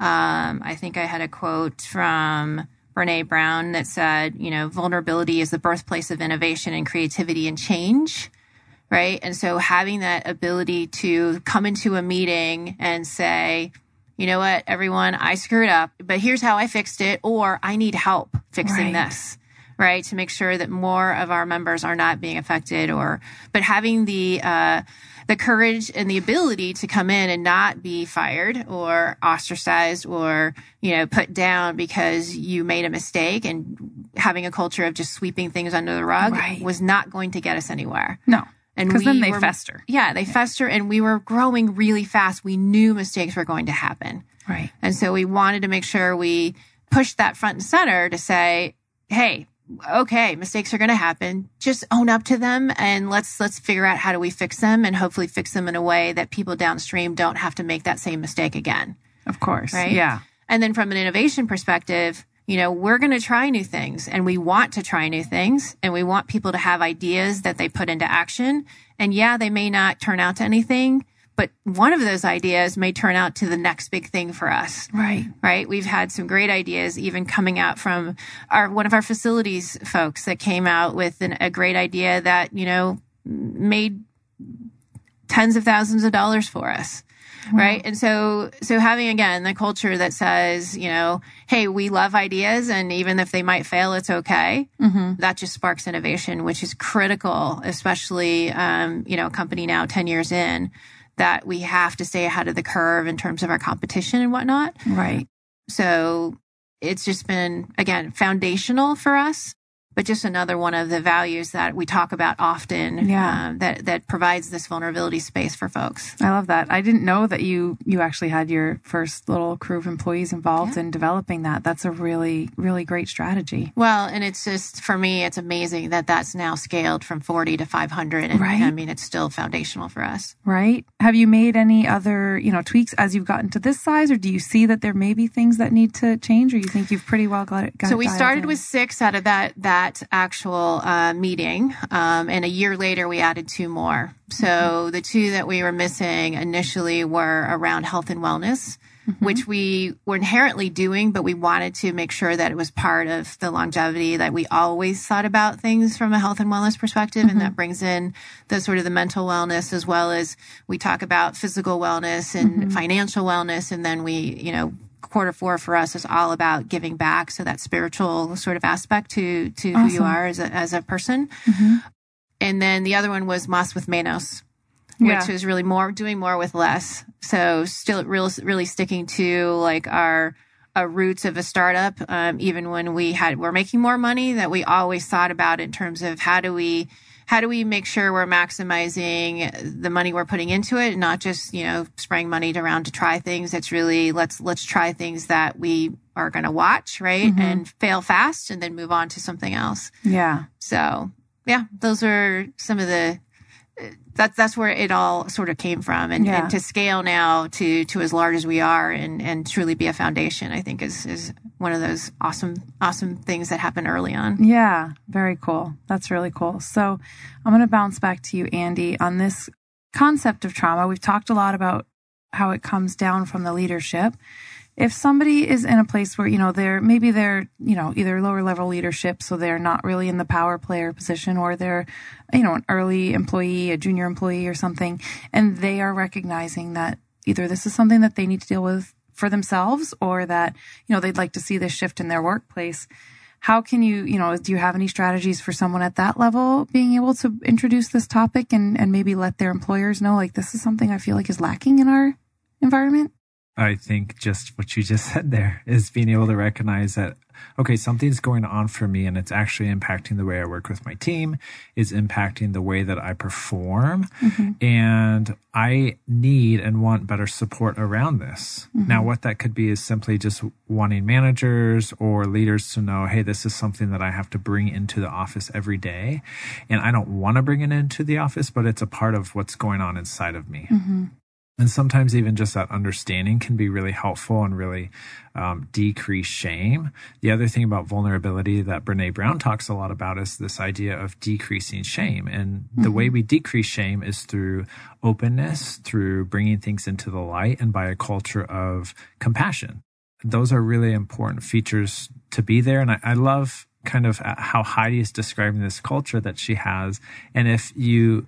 [SPEAKER 3] Um, I think I had a quote from Brene Brown that said, you know, vulnerability is the birthplace of innovation and creativity and change, right? And so having that ability to come into a meeting and say, you know what, everyone, I screwed up, but here's how I fixed it, or I need help fixing
[SPEAKER 2] Right.
[SPEAKER 3] this, right? To make sure that more of our members are not being affected, or, but having the, uh, the courage and the ability to come in and not be fired or ostracized or, you know, put down because you made a mistake, and having a culture of just sweeping things under the rug
[SPEAKER 2] Right.
[SPEAKER 3] was not going to get us anywhere.
[SPEAKER 2] No,
[SPEAKER 3] And
[SPEAKER 2] because
[SPEAKER 3] we
[SPEAKER 2] then they
[SPEAKER 3] were-
[SPEAKER 2] fester.
[SPEAKER 3] Yeah, they fester, and we were growing really fast. We knew mistakes were going to happen.
[SPEAKER 2] Right.
[SPEAKER 3] And so we wanted to make sure we pushed that front and center to say, hey, okay, mistakes are going to happen. Just own up to them, and let's let's figure out how do we fix them, and hopefully fix them in a way that people downstream don't have to make that same mistake again.
[SPEAKER 2] Of course.
[SPEAKER 3] Right?
[SPEAKER 2] Yeah.
[SPEAKER 3] And then from an innovation perspective, you know, we're going to try new things, and we want to try new things, and we want people to have ideas that they put into action. And yeah, they may not turn out to anything, but one of those ideas may turn out to the next big thing for us.
[SPEAKER 2] Right.
[SPEAKER 3] Right. We've had some great ideas even coming out from our, one of our facilities folks that came out with an, a great idea that, you know, made tens of thousands of dollars for us. Right. And so, so having, again, the culture that says, you know, hey, we love ideas, and even if they might fail, it's okay.
[SPEAKER 2] Mm-hmm.
[SPEAKER 3] That just sparks innovation, which is critical, especially, um, you know, a company now ten years in, that we have to stay ahead of the curve in terms of our competition and whatnot.
[SPEAKER 2] Right.
[SPEAKER 3] So it's just been, again, foundational for us, but just another one of the values that we talk about often.
[SPEAKER 2] Yeah.
[SPEAKER 3] um, that, that provides this vulnerability space for folks.
[SPEAKER 2] I love that. I didn't know that you you actually had your first little crew of employees involved
[SPEAKER 3] Yeah.
[SPEAKER 2] in developing that. That's a really, really great strategy.
[SPEAKER 3] Well, and it's just, for me, it's amazing that that's now scaled from forty to five hundred. And
[SPEAKER 2] Right.
[SPEAKER 3] I mean, it's still foundational for us.
[SPEAKER 2] Right? Have you made any other, you know, tweaks as you've gotten to this size, or do you see that there may be things that need to change, or you think you've pretty well got it? Got
[SPEAKER 3] So
[SPEAKER 2] it
[SPEAKER 3] we
[SPEAKER 2] dialed
[SPEAKER 3] started
[SPEAKER 2] in?
[SPEAKER 3] with six out of that that actual uh, meeting, um, and a year later we added two more. So mm-hmm. the two that we were missing initially were around health and wellness, mm-hmm. which we were inherently doing, but we wanted to make sure that it was part of the longevity, that we always thought about things from a health and wellness perspective, mm-hmm. and that brings in the sort of the mental wellness, as well as we talk about physical wellness and mm-hmm. financial wellness, and then we, you know, quarter four for us is all about giving back. So that spiritual sort of aspect to, to
[SPEAKER 2] Awesome.
[SPEAKER 3] who you are as a, as a person.
[SPEAKER 2] Mm-hmm.
[SPEAKER 3] And then the other one was Más with Menos, which
[SPEAKER 2] Yeah.
[SPEAKER 3] was really more doing more with less. So still real, really sticking to like our, our roots of a startup. Um, even when we had, we're making more money, that we always thought about in terms of how do we, how do we make sure we're maximizing the money we're putting into it, and not just, you know, spraying money around to try things. It's really, let's, let's try things that we are going to watch, right?
[SPEAKER 2] Mm-hmm.
[SPEAKER 3] And fail fast, and then move on to something else.
[SPEAKER 2] Yeah.
[SPEAKER 3] So yeah, those are some of the that's that's where it all sort of came from, and,
[SPEAKER 2] Yeah.
[SPEAKER 3] and to scale now to to as large as we are, and and truly be a foundation, I think is is one of those awesome awesome things that happen early on.
[SPEAKER 2] Yeah, very cool. That's really cool. So I'm going to bounce back to you, Andy, on this concept of trauma. We've talked a lot about how it comes down from the leadership. If somebody is in a place where, you know, they're, maybe they're, you know, either lower level leadership, so they're not really in the power player position, or they're, you know, an early employee, a junior employee or something, and they are recognizing that either this is something that they need to deal with for themselves, or that, you know, they'd like to see this shift in their workplace. How can you, you know, do you have any strategies for someone at that level being able to introduce this topic and, and maybe let their employers know, like, this is something I feel like is lacking in our environment?
[SPEAKER 4] I think just what you just said there is being able to recognize that, okay, something's going on for me and it's actually impacting the way I work with my team, is impacting the way that I perform. Mm-hmm. And I need and want better support around this. Mm-hmm. Now, what that could be is simply just wanting managers or leaders to know, hey, this is something that I have to bring into the office every day. And I don't want to bring it into the office, but it's a part of what's going on inside of me. Mm-hmm. And sometimes even just that understanding can be really helpful and really um, decrease shame. The other thing about vulnerability that Brene Brown talks a lot about is this idea of decreasing shame. And mm-hmm. the way we decrease shame is through openness, through bringing things into the light, and by a culture of compassion. Those are really important features to be there. And I, I love kind of how Heidi is describing this culture that she has. And if you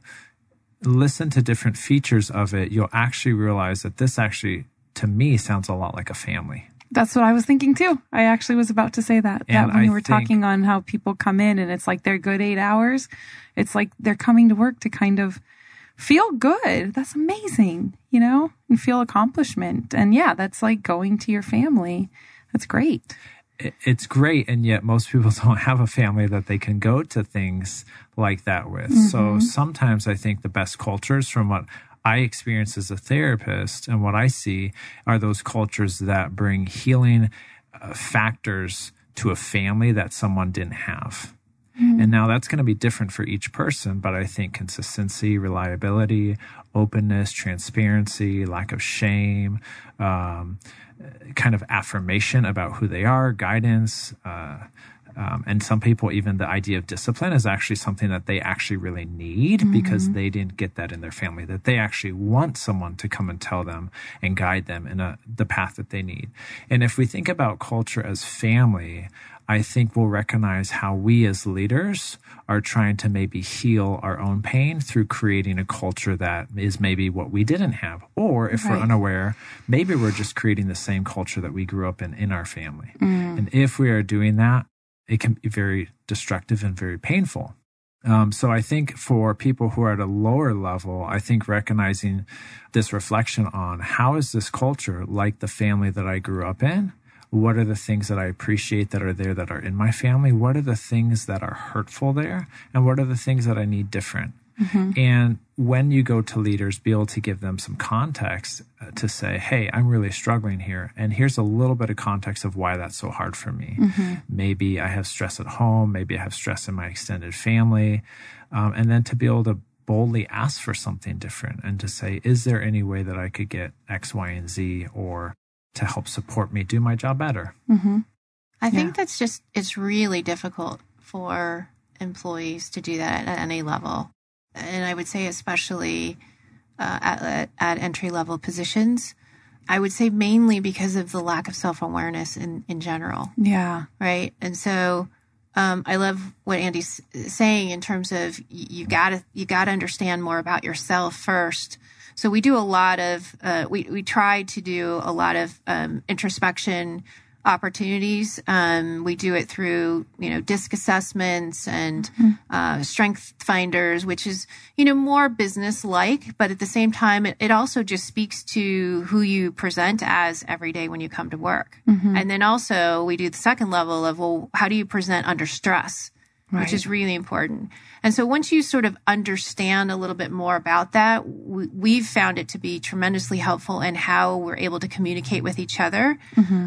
[SPEAKER 4] listen to different features of it, you'll actually realize that this actually, to me, sounds a lot like a family.
[SPEAKER 2] That's what I was thinking too. I actually was about to say that.
[SPEAKER 4] And
[SPEAKER 2] that when
[SPEAKER 4] I
[SPEAKER 2] you were
[SPEAKER 4] think,
[SPEAKER 2] talking on how people come in and it's like they're good eight hours. It's like they're coming to work to kind of feel good. That's amazing, you know, and feel accomplishment. And yeah, that's like going to your family. That's great.
[SPEAKER 4] It's great, and yet most people don't have a family that they can go to things like that with. Mm-hmm. So sometimes I think the best cultures, from what I experience as a therapist and what I see, are those cultures that bring healing uh, factors to a family that someone didn't have. Mm-hmm. And now that's going to be different for each person, but I think consistency, reliability, openness, transparency, lack of shame, um, kind of affirmation about who they are, guidance, uh, um, and some people, even the idea of discipline is actually something that they actually really need mm-hmm. because they didn't get that in their family, that they actually want someone to come and tell them and guide them in a, the path that they need. And if we think about culture as family, I think we'll recognize how we as leaders are trying to maybe heal our own pain through creating a culture that is maybe what we didn't have. Or if right. we're unaware, maybe we're just creating the same culture that we grew up in in our family. Mm. And if we are doing that, it can be very destructive and very painful. Um, so I think for people who are at a lower level, I think recognizing this reflection on how is this culture like the family that I grew up in? What are the things that I appreciate that are there that are in my family? What are the things that are hurtful there? And what are the things that I need different? Mm-hmm. And when you go to leaders, be able to give them some context uh, to say, hey, I'm really struggling here. And here's a little bit of context of why that's so hard for me. Mm-hmm. Maybe I have stress at home. Maybe I have stress in my extended family. Um, and then to be able to boldly ask for something different and to say, is there any way that I could get X, Y, and Z, or to help support me do my job better?
[SPEAKER 2] Mm-hmm.
[SPEAKER 3] I think yeah. that's just, it's really difficult for employees to do that at any level. And I would say especially uh, at, at entry-level positions. I would say mainly because of the lack of self-awareness in, in general.
[SPEAKER 2] Yeah.
[SPEAKER 3] Right? And so um, I love what Andy's saying in terms of you gotta, you gotta understand more about yourself first. So we do a lot of, uh, we, we try to do a lot of um, introspection opportunities. Um, we do it through, you know, DISC assessments and mm-hmm. uh, strength finders, which is, you know, more business-like, but at the same time, it, it also just speaks to who you present as every day when you come to work. Mm-hmm. And then also we do the second level of, well, how do you present under stress? Right. Which is really important. And so once you sort of understand a little bit more about that, we, we've found it to be tremendously helpful in how we're able to communicate with each other. Mm-hmm.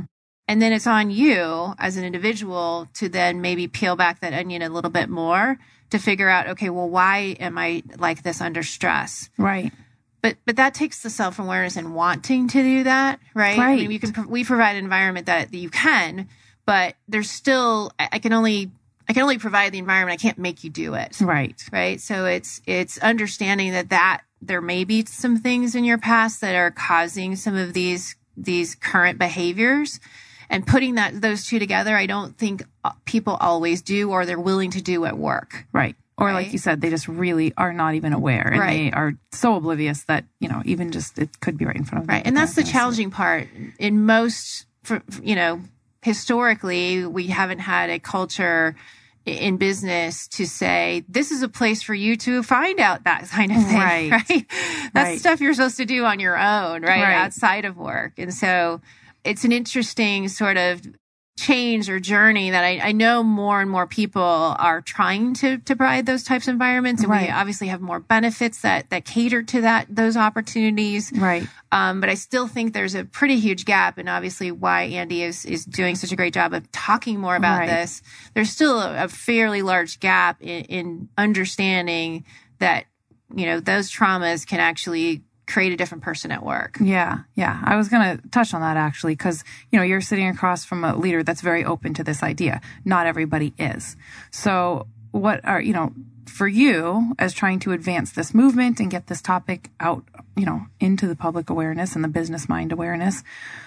[SPEAKER 3] And then it's on you as an individual to then maybe peel back that onion a little bit more to figure out, okay, well, why am I like this under stress?
[SPEAKER 2] Right.
[SPEAKER 3] But but that takes the self-awareness and wanting to do that, right?
[SPEAKER 2] Right.
[SPEAKER 3] I mean, you can we provide an environment that, that you can, but there's still I, I can only I can only provide the environment. I can't make you do it.
[SPEAKER 2] Right.
[SPEAKER 3] Right. So it's it's understanding that that there may be some things in your past that are causing some of these these current behaviors, and putting that those two together. I don't think people always do, or they're willing to do at work.
[SPEAKER 2] Right. Or
[SPEAKER 3] right?
[SPEAKER 2] like you said, they just really are not even aware, and
[SPEAKER 3] right.
[SPEAKER 2] they are so oblivious that, you know, even just it could be right in front of them.
[SPEAKER 3] Right. And that's the challenging part. In most, for, you know, historically, we haven't had a culture in business to say, this is a place for you to find out that kind of thing.
[SPEAKER 2] Right.
[SPEAKER 3] Right. That's
[SPEAKER 2] right.
[SPEAKER 3] stuff you're supposed to do on your own, right?
[SPEAKER 2] right?
[SPEAKER 3] Outside of work. And so it's an interesting sort of change or journey that I, I know more and more people are trying to, to provide those types of environments. And
[SPEAKER 2] right.
[SPEAKER 3] we obviously have more benefits that, that cater to that, those opportunities.
[SPEAKER 2] Right.
[SPEAKER 3] Um, but I still think there's a pretty huge gap, and obviously why Andy is, is doing such a great job of talking more about
[SPEAKER 2] right.
[SPEAKER 3] this. There's still a, a fairly large gap in, in understanding that, you know, those traumas can actually create a different person at work.
[SPEAKER 2] Yeah. Yeah. I was going to touch on that actually, because, you know, you're sitting across from a leader that's very open to this idea. Not everybody is. So what are, you know, for you as trying to advance this movement and get this topic out, you know, into the public awareness and the business mind awareness,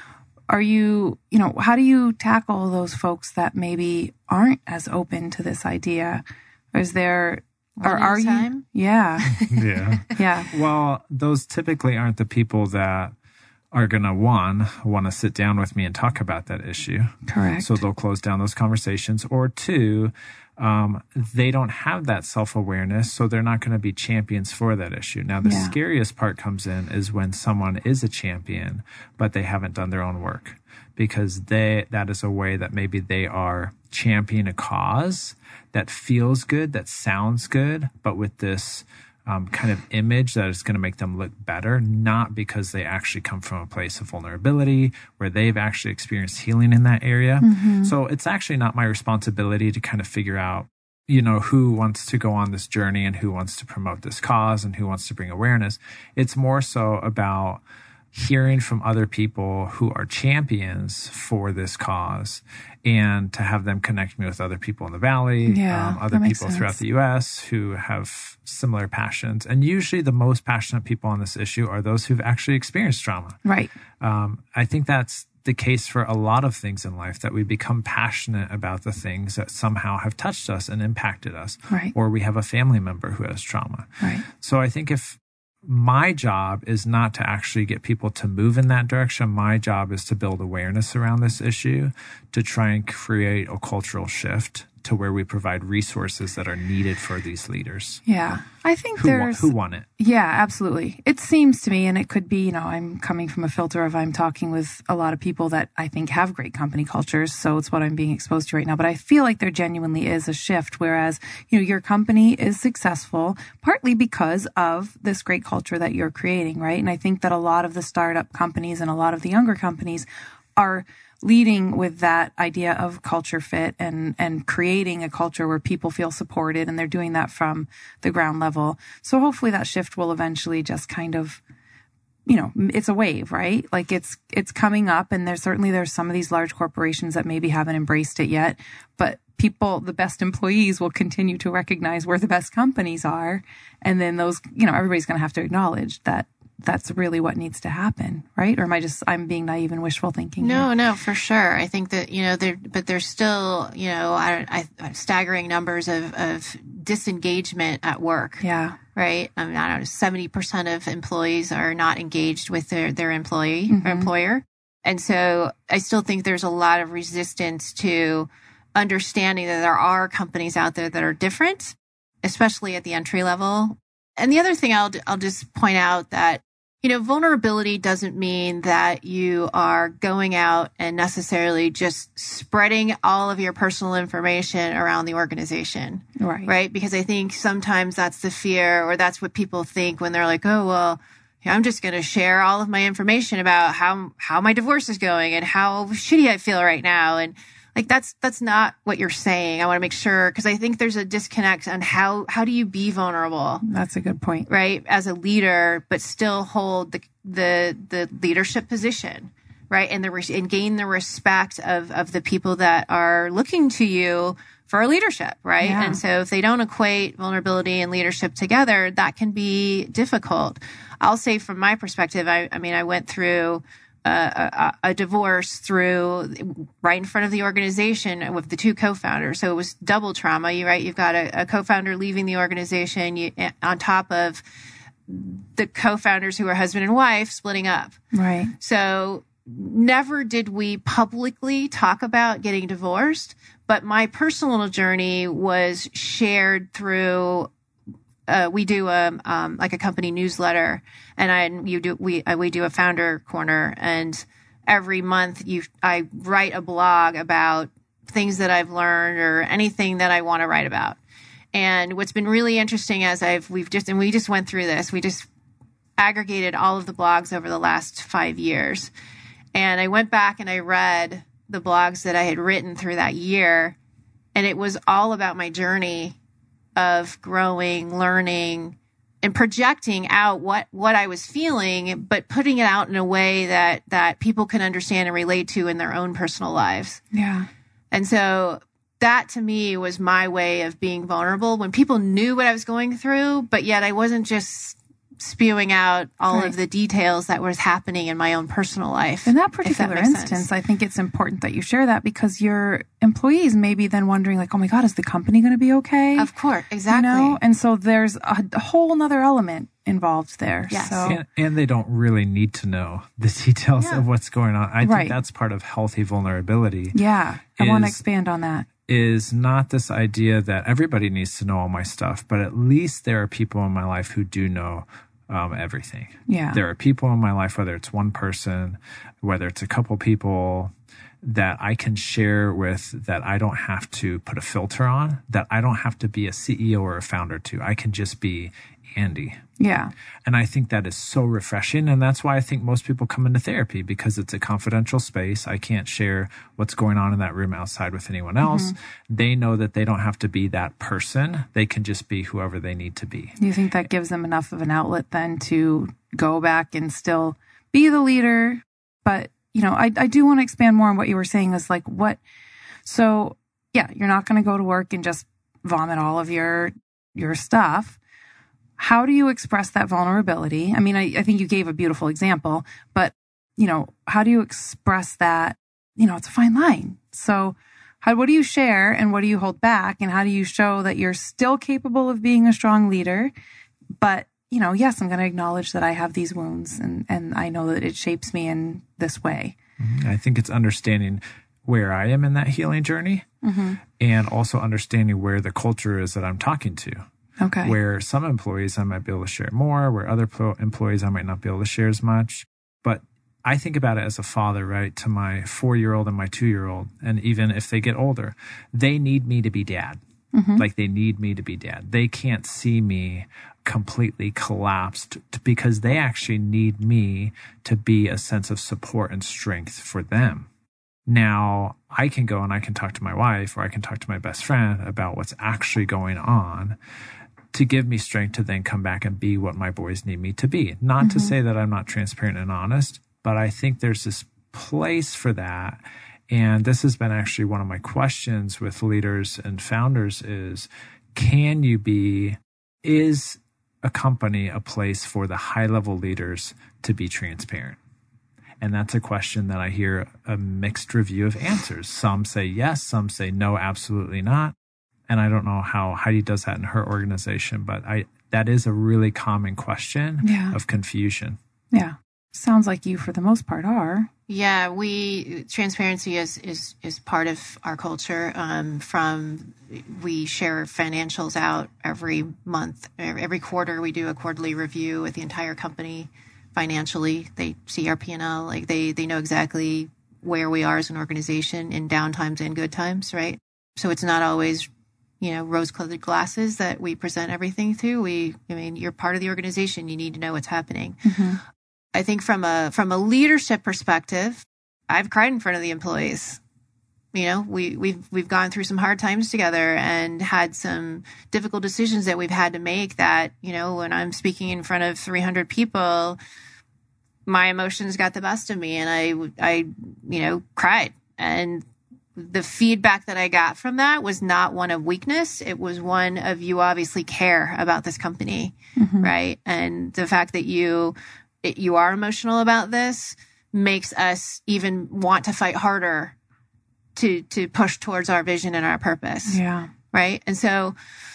[SPEAKER 2] are you, you know, how do you tackle those folks that maybe aren't as open to this idea? Is there,
[SPEAKER 3] One
[SPEAKER 2] or
[SPEAKER 3] at
[SPEAKER 2] are
[SPEAKER 3] a
[SPEAKER 2] you?
[SPEAKER 3] time?
[SPEAKER 2] Yeah.
[SPEAKER 4] Yeah.
[SPEAKER 2] Yeah.
[SPEAKER 4] Well, those typically aren't the people that are going to, one, want to sit down with me and talk about that issue.
[SPEAKER 2] Correct.
[SPEAKER 4] So they'll close down those conversations. Or two, um, they don't have that self-awareness, so they're not going to be champions for that issue. Now, the
[SPEAKER 2] Yeah.
[SPEAKER 4] scariest part comes in is when someone is a champion, but they haven't done their own work, because they that is a way that maybe they are championing a cause that feels good, that sounds good, but with this um, kind of image that is going to make them look better, not because they actually come from a place of vulnerability where they've actually experienced healing in that area.
[SPEAKER 2] Mm-hmm.
[SPEAKER 4] So it's actually not my responsibility to kind of figure out, you know, who wants to go on this journey and who wants to promote this cause and who wants to bring awareness. It's more so about hearing from other people who are champions for this cause, and to have them connect me with other people in the Valley,
[SPEAKER 2] Yeah,
[SPEAKER 4] um, other
[SPEAKER 2] that makes
[SPEAKER 4] people throughout
[SPEAKER 2] sense.
[SPEAKER 4] the U S who have similar passions. And usually the most passionate people on this issue are those who've actually experienced trauma.
[SPEAKER 2] Right.
[SPEAKER 4] Um, I think that's the case for a lot of things in life, that we become passionate about the things that somehow have touched us and impacted us.
[SPEAKER 2] Right.
[SPEAKER 4] Or we have a family member who has trauma.
[SPEAKER 2] Right.
[SPEAKER 4] So I think if my job is not to actually get people to move in that direction, my job is to build awareness around this issue, to try and create a cultural shift to where we provide resources that are needed for these leaders
[SPEAKER 2] Yeah. I think
[SPEAKER 4] who want,
[SPEAKER 2] there's
[SPEAKER 4] who want it.
[SPEAKER 2] Yeah, absolutely. It seems to me, and it could be, you know, I'm coming from a filter of I'm talking with a lot of people that I think have great company cultures, so it's what I'm being exposed to right now. But I feel like there genuinely is a shift, whereas, you know, your company is successful partly because of this great culture that you're creating, right? And I think that a lot of the startup companies and a lot of the younger companies are leading with that idea of culture fit and, and creating a culture where people feel supported, and they're doing that from the ground level. So hopefully that shift will eventually just kind of, you know, it's a wave, right? Like it's, it's coming up, and there's certainly, there's some of these large corporations that maybe haven't embraced it yet, but people, the best employees will continue to recognize where the best companies are. And then those, you know, everybody's going to have to acknowledge that that's really what needs to happen, right? Or am I just, I'm being naive and wishful thinking?
[SPEAKER 3] No,
[SPEAKER 2] here?
[SPEAKER 3] no, for sure. I think that, you know, there, but there's still, you know, I, I, staggering numbers of, of disengagement at work.
[SPEAKER 2] Yeah.
[SPEAKER 3] Right. I mean, I don't know, seventy percent of employees are not engaged with their, their employee
[SPEAKER 2] Mm-hmm.
[SPEAKER 3] or employer. And so I still think there's a lot of resistance to understanding that there are companies out there that are different, especially at the entry level. And the other thing I'll, I'll just point out that, you know, vulnerability doesn't mean that you are going out and necessarily just spreading all of your personal information around the organization.
[SPEAKER 2] Right.
[SPEAKER 3] Right. Because I think sometimes that's the fear, or that's what people think when they're like, oh, well, I'm just going to share all of my information about how, how my divorce is going and how shitty I feel right now. And like, that's, that's not what you're saying. I want to make sure, because I think there's a disconnect on how, how do you be vulnerable?
[SPEAKER 2] That's a good point.
[SPEAKER 3] Right. As a leader, but still hold the, the, the leadership position, right. And the, and gain the respect of, of the people that are looking to you for leadership, right?
[SPEAKER 2] Yeah.
[SPEAKER 3] And so if they don't equate vulnerability and leadership together, that can be difficult. I'll say from my perspective, I, I mean, I went through a, a, a divorce through right in front of the organization with the two co-founders. So it was double trauma. You right, you've got a, a co-founder leaving the organization you, on top of the co-founders who are husband and wife splitting up.
[SPEAKER 2] Right.
[SPEAKER 3] So never did we publicly talk about getting divorced, but my personal journey was shared through. Uh, we do a um, like a company newsletter, and I you do we uh, we do a founder corner, and every month you I write a blog about things that I've learned or anything that I want to write about. And what's been really interesting as I've we've just and we just went through this, we just aggregated all of the blogs over the last five years. And I went back and I read the blogs that I had written through that year. And it was all about my journey of growing, learning, and projecting out what, what I was feeling, but putting it out in a way that, that people can understand and relate to in their own personal lives.
[SPEAKER 2] Yeah.
[SPEAKER 3] And so that to me was my way of being vulnerable when people knew what I was going through, but yet I wasn't just spewing out all
[SPEAKER 2] right.
[SPEAKER 3] of the details that was happening in my own personal life.
[SPEAKER 2] In that particular
[SPEAKER 3] that
[SPEAKER 2] instance,
[SPEAKER 3] sense.
[SPEAKER 2] I think it's important that you share that because your employees may be then wondering like, oh my God, is the company going to be okay?
[SPEAKER 3] Of course. Exactly.
[SPEAKER 2] You know? And so there's a, a whole nother element involved there.
[SPEAKER 3] Yes.
[SPEAKER 2] So.
[SPEAKER 4] And, and they don't really need to know the details
[SPEAKER 3] Yeah.
[SPEAKER 4] of what's going on. I
[SPEAKER 2] Right.
[SPEAKER 4] think that's part of healthy vulnerability.
[SPEAKER 2] Yeah. I want to
[SPEAKER 4] is-
[SPEAKER 2] expand on that.
[SPEAKER 4] Is not this idea that everybody needs to know all my stuff, but at least there are people in my life who do know um, everything.
[SPEAKER 2] Yeah.
[SPEAKER 4] There are people in my life, whether it's one person, whether it's a couple people, that I can share with, that I don't have to put a filter on, that I don't have to be a C E O or a founder to. I can just be Andy.
[SPEAKER 2] Yeah.
[SPEAKER 4] And I think that is so refreshing. And that's why I think most people come into therapy, because it's a confidential space. I can't share what's going on in that room outside with anyone else. Mm-hmm. They know that they don't have to be that person. They can just be whoever they need to be.
[SPEAKER 2] Do you think that gives them enough of an outlet then to go back and still be the leader? But, you know, I, I do want to expand more on what you were saying is like what, so yeah, you're not going to go to work and just vomit all of your, your stuff. How do you express that vulnerability? I mean, I, I think you gave a beautiful example, but, you know, how do you express that? You know, it's a fine line. So how, what do you share and what do you hold back? And how do you show that you're still capable of being a strong leader? But, you know, yes, I'm going to acknowledge that I have these wounds and, and I know that it shapes me in this way.
[SPEAKER 4] I think it's understanding where I am in that healing journey, mm-hmm. and also understanding where the culture is that I'm talking to.
[SPEAKER 2] Okay.
[SPEAKER 4] Where some employees I might be able to share more, where other pro- employees I might not be able to share as much. But I think about it as a father, right, to my four-year-old and my two-year-old. And even if they get older, they need me to be dad. Mm-hmm. Like they need me to be dad. They can't see me completely collapsed because they actually need me to be a sense of support and strength for them. Now, I can go and I can talk to my wife or I can talk to my best friend about what's actually going on, to give me strength to then come back and be what my boys need me to be. Not mm-hmm. to say that I'm not transparent and honest, but I think there's this place for that. And this has been actually one of my questions with leaders and founders is, can you be, is a company a place for the high-level leaders to be transparent? And that's a question that I hear a mixed review of answers. Some say yes, some say no, absolutely not. And I don't know how Heidi does that in her organization, but I that is a really common question
[SPEAKER 2] yeah.
[SPEAKER 4] of confusion.
[SPEAKER 2] Yeah. Sounds like you, for the most part, are.
[SPEAKER 3] Yeah, we transparency is is is part of our culture. Um, from we share financials out every month, every quarter. We do a quarterly review with the entire company financially. They see our P and L, like they they know exactly where we are as an organization in down times and good times, right? So it's not always you know, rose-colored glasses that we present everything through. We, I mean, you're part of the organization. You need to know what's happening.
[SPEAKER 2] Mm-hmm.
[SPEAKER 3] I think from a from a leadership perspective, I've cried in front of the employees. You know, we, we've we've gone through some hard times together and had some difficult decisions that we've had to make that, you know, when I'm speaking in front of three hundred people, my emotions got the best of me and I, I, you know, cried. And the feedback that I got from that was not one of weakness. It was one of, you obviously care about this company, mm-hmm. right? And the fact that you, it, you are emotional about this makes us even want to fight harder to, to push towards our vision and our purpose.
[SPEAKER 2] Yeah.
[SPEAKER 3] Right. And so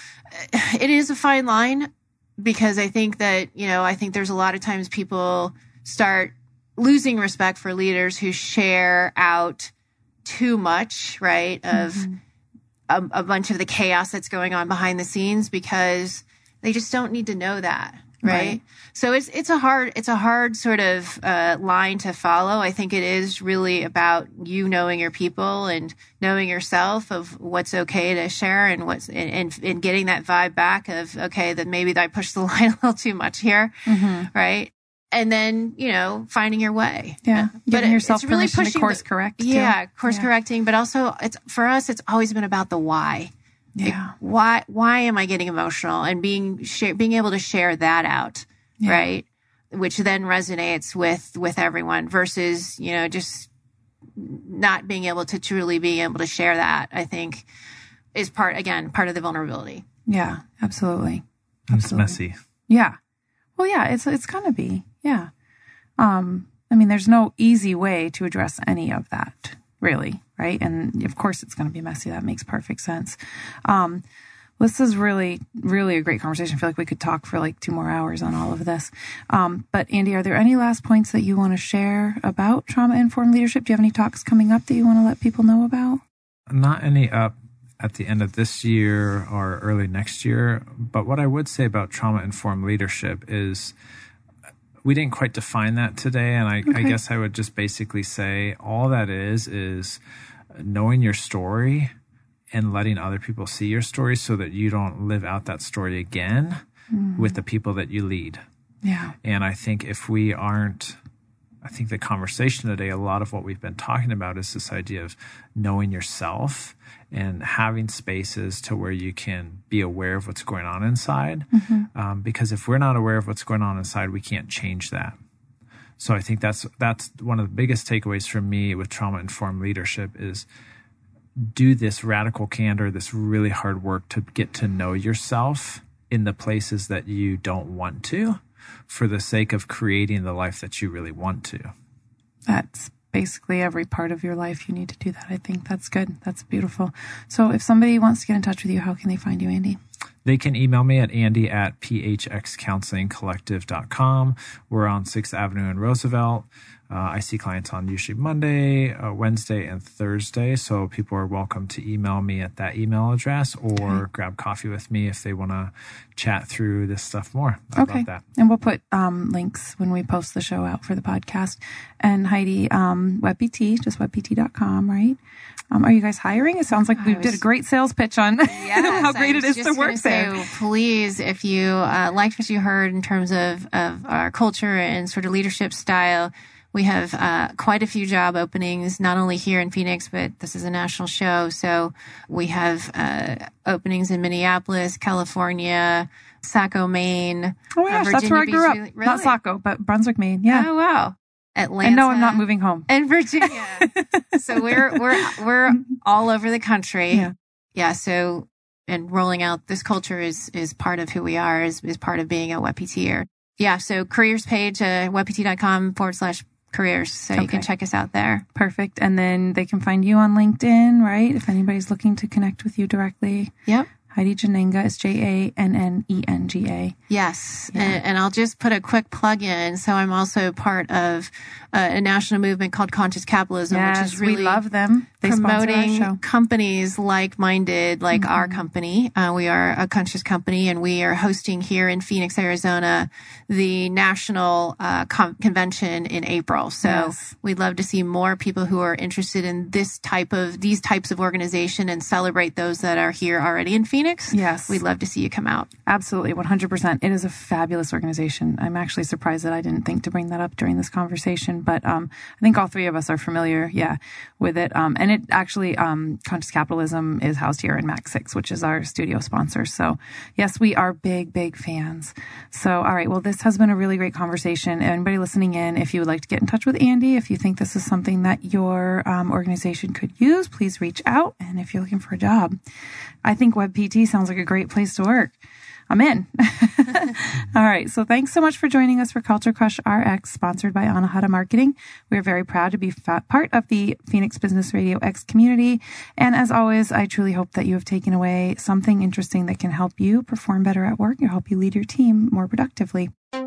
[SPEAKER 3] it is a fine line because I think that, you know, I think there's a lot of times people start losing respect for leaders who share out too much, right, of mm-hmm. a, a bunch of the chaos that's going on behind the scenes because they just don't need to know that, right? right. So it's it's a hard it's a hard sort of uh, line to follow. I think it is really about you knowing your people and knowing yourself of what's okay to share and what's and, and, and getting that vibe back of okay, that maybe I pushed the line a little too much here, mm-hmm. right? And then, you know, finding your way.
[SPEAKER 2] Yeah.
[SPEAKER 3] But
[SPEAKER 2] Giving
[SPEAKER 3] it,
[SPEAKER 2] yourself
[SPEAKER 3] it's really
[SPEAKER 2] permission
[SPEAKER 3] pushing
[SPEAKER 2] to course
[SPEAKER 3] the,
[SPEAKER 2] correct. Too.
[SPEAKER 3] Yeah, course
[SPEAKER 2] yeah.
[SPEAKER 3] correcting. But also, it's for us, it's always been about the why.
[SPEAKER 2] Yeah.
[SPEAKER 3] Like, why Why am I getting emotional? And being share, being able to share that out, yeah. right? Which then resonates with, with everyone versus, you know, just not being able to truly being able to share that, I think, is part, again, part of the vulnerability.
[SPEAKER 2] Yeah, absolutely.
[SPEAKER 4] It's
[SPEAKER 2] absolutely.
[SPEAKER 4] messy.
[SPEAKER 2] Yeah. Well, yeah, it's it's going to be. Yeah. Um, I mean, there's no easy way to address any of that, really, right? And of course, it's going to be messy. That makes perfect sense. Um, this is really, really a great conversation. I feel like we could talk for like two more hours on all of this. Um, but Andy, are there any last points that you want to share about trauma-informed leadership? Do you have any talks coming up that you want to let people know about?
[SPEAKER 4] Not any up at the end of this year or early next year. But what I would say about trauma-informed leadership is we didn't quite define that today. And I, okay. I guess I would just basically say all that is, is knowing your story and letting other people see your story so that you don't live out that story again mm-hmm. with the people that you lead.
[SPEAKER 2] Yeah.
[SPEAKER 4] And I think if we aren't, I think the conversation today, a lot of what we've been talking about is this idea of knowing yourself and having spaces to where you can be aware of what's going on inside. Mm-hmm. Um, because if we're not aware of what's going on inside, we can't change that. So I think that's that's one of the biggest takeaways from me with trauma-informed leadership is do this radical candor, this really hard work to get to know yourself in the places that you don't want to for the sake of creating the life that you really want to.
[SPEAKER 2] That's basically every part of your life you need to do that. I think that's good. That's beautiful. So if somebody wants to get in touch with you, how can they find you, Andy?
[SPEAKER 4] They can email me at andy at p h x counseling collective dot com. We're on sixth Avenue in Roosevelt. Uh, I see clients on usually Monday, uh, Wednesday, and Thursday. So people are welcome to email me at that email address or okay. grab coffee with me if they want to chat through this stuff more. I
[SPEAKER 2] okay.
[SPEAKER 4] love that.
[SPEAKER 2] And we'll put um, links when we post the show out for the podcast. And Heidi, um, WebPT, just web p t dot com, right? Um, are you guys hiring? It sounds like we was, did a great sales pitch on
[SPEAKER 3] yes,
[SPEAKER 2] how great it is to work there.
[SPEAKER 3] Say, please, if you uh, liked what you heard in terms of, of our culture and sort of leadership style, we have uh, quite a few job openings, not only here in Phoenix, but this is a national show. So we have uh, openings in Minneapolis, California, Saco, Maine.
[SPEAKER 2] Oh my gosh,
[SPEAKER 3] uh,
[SPEAKER 2] that's where I grew up.
[SPEAKER 3] Really?
[SPEAKER 2] Not Saco, but Brunswick, Maine. Yeah.
[SPEAKER 3] Oh, wow. Atlanta.
[SPEAKER 2] And no, I'm not moving home.
[SPEAKER 3] And Virginia. So we're we're we're all over the country.
[SPEAKER 2] Yeah.
[SPEAKER 3] Yeah. So and rolling out this culture is is part of who we are, is is part of being a WebPTer. Yeah. So careers page, uh, webpt.com forward slash careers. So okay. you can check us out there.
[SPEAKER 2] Perfect. And then they can find you on LinkedIn, right? If anybody's looking to connect with you directly.
[SPEAKER 3] Yep.
[SPEAKER 2] Heidi Jannenga is J A N N E N G A.
[SPEAKER 3] Yes.
[SPEAKER 2] Yeah.
[SPEAKER 3] And, and I'll just put a quick plug in. So I'm also part of uh, a national movement called Conscious Capitalism,
[SPEAKER 2] Yes,
[SPEAKER 3] which is really
[SPEAKER 2] we love them. They sponsor our
[SPEAKER 3] promoting
[SPEAKER 2] show.
[SPEAKER 3] companies like-minded, like
[SPEAKER 2] Mm-hmm.
[SPEAKER 3] our company. Uh, we are a conscious company, and we are hosting here in Phoenix, Arizona, the national uh, com- convention in April. So
[SPEAKER 2] Yes.
[SPEAKER 3] we'd love to see more people who are interested in this type of these types of organization and celebrate those that are here already in Phoenix.
[SPEAKER 2] Yes.
[SPEAKER 3] We'd love to see you come out.
[SPEAKER 2] Absolutely, one hundred percent. It is a fabulous organization. I'm actually surprised that I didn't think to bring that up during this conversation, but um, I think all three of us are familiar, yeah, with it. Um, and it actually, um, Conscious Capitalism is housed here in Mac six, which is our studio sponsor. So yes, we are big, big fans. So, all right, well, this has been a really great conversation. Anybody listening in, if you would like to get in touch with Andy, if you think this is something that your um, organization could use, please reach out. And if you're looking for a job, I think WebPT sounds like a great place to work. I'm in. All right. So thanks so much for joining us for Culture Crush R X, sponsored by Anahata Marketing. We are very proud to be fa- part of the Phoenix Business Radio X community. And as always, I truly hope that you have taken away something interesting that can help you perform better at work or help you lead your team more productively.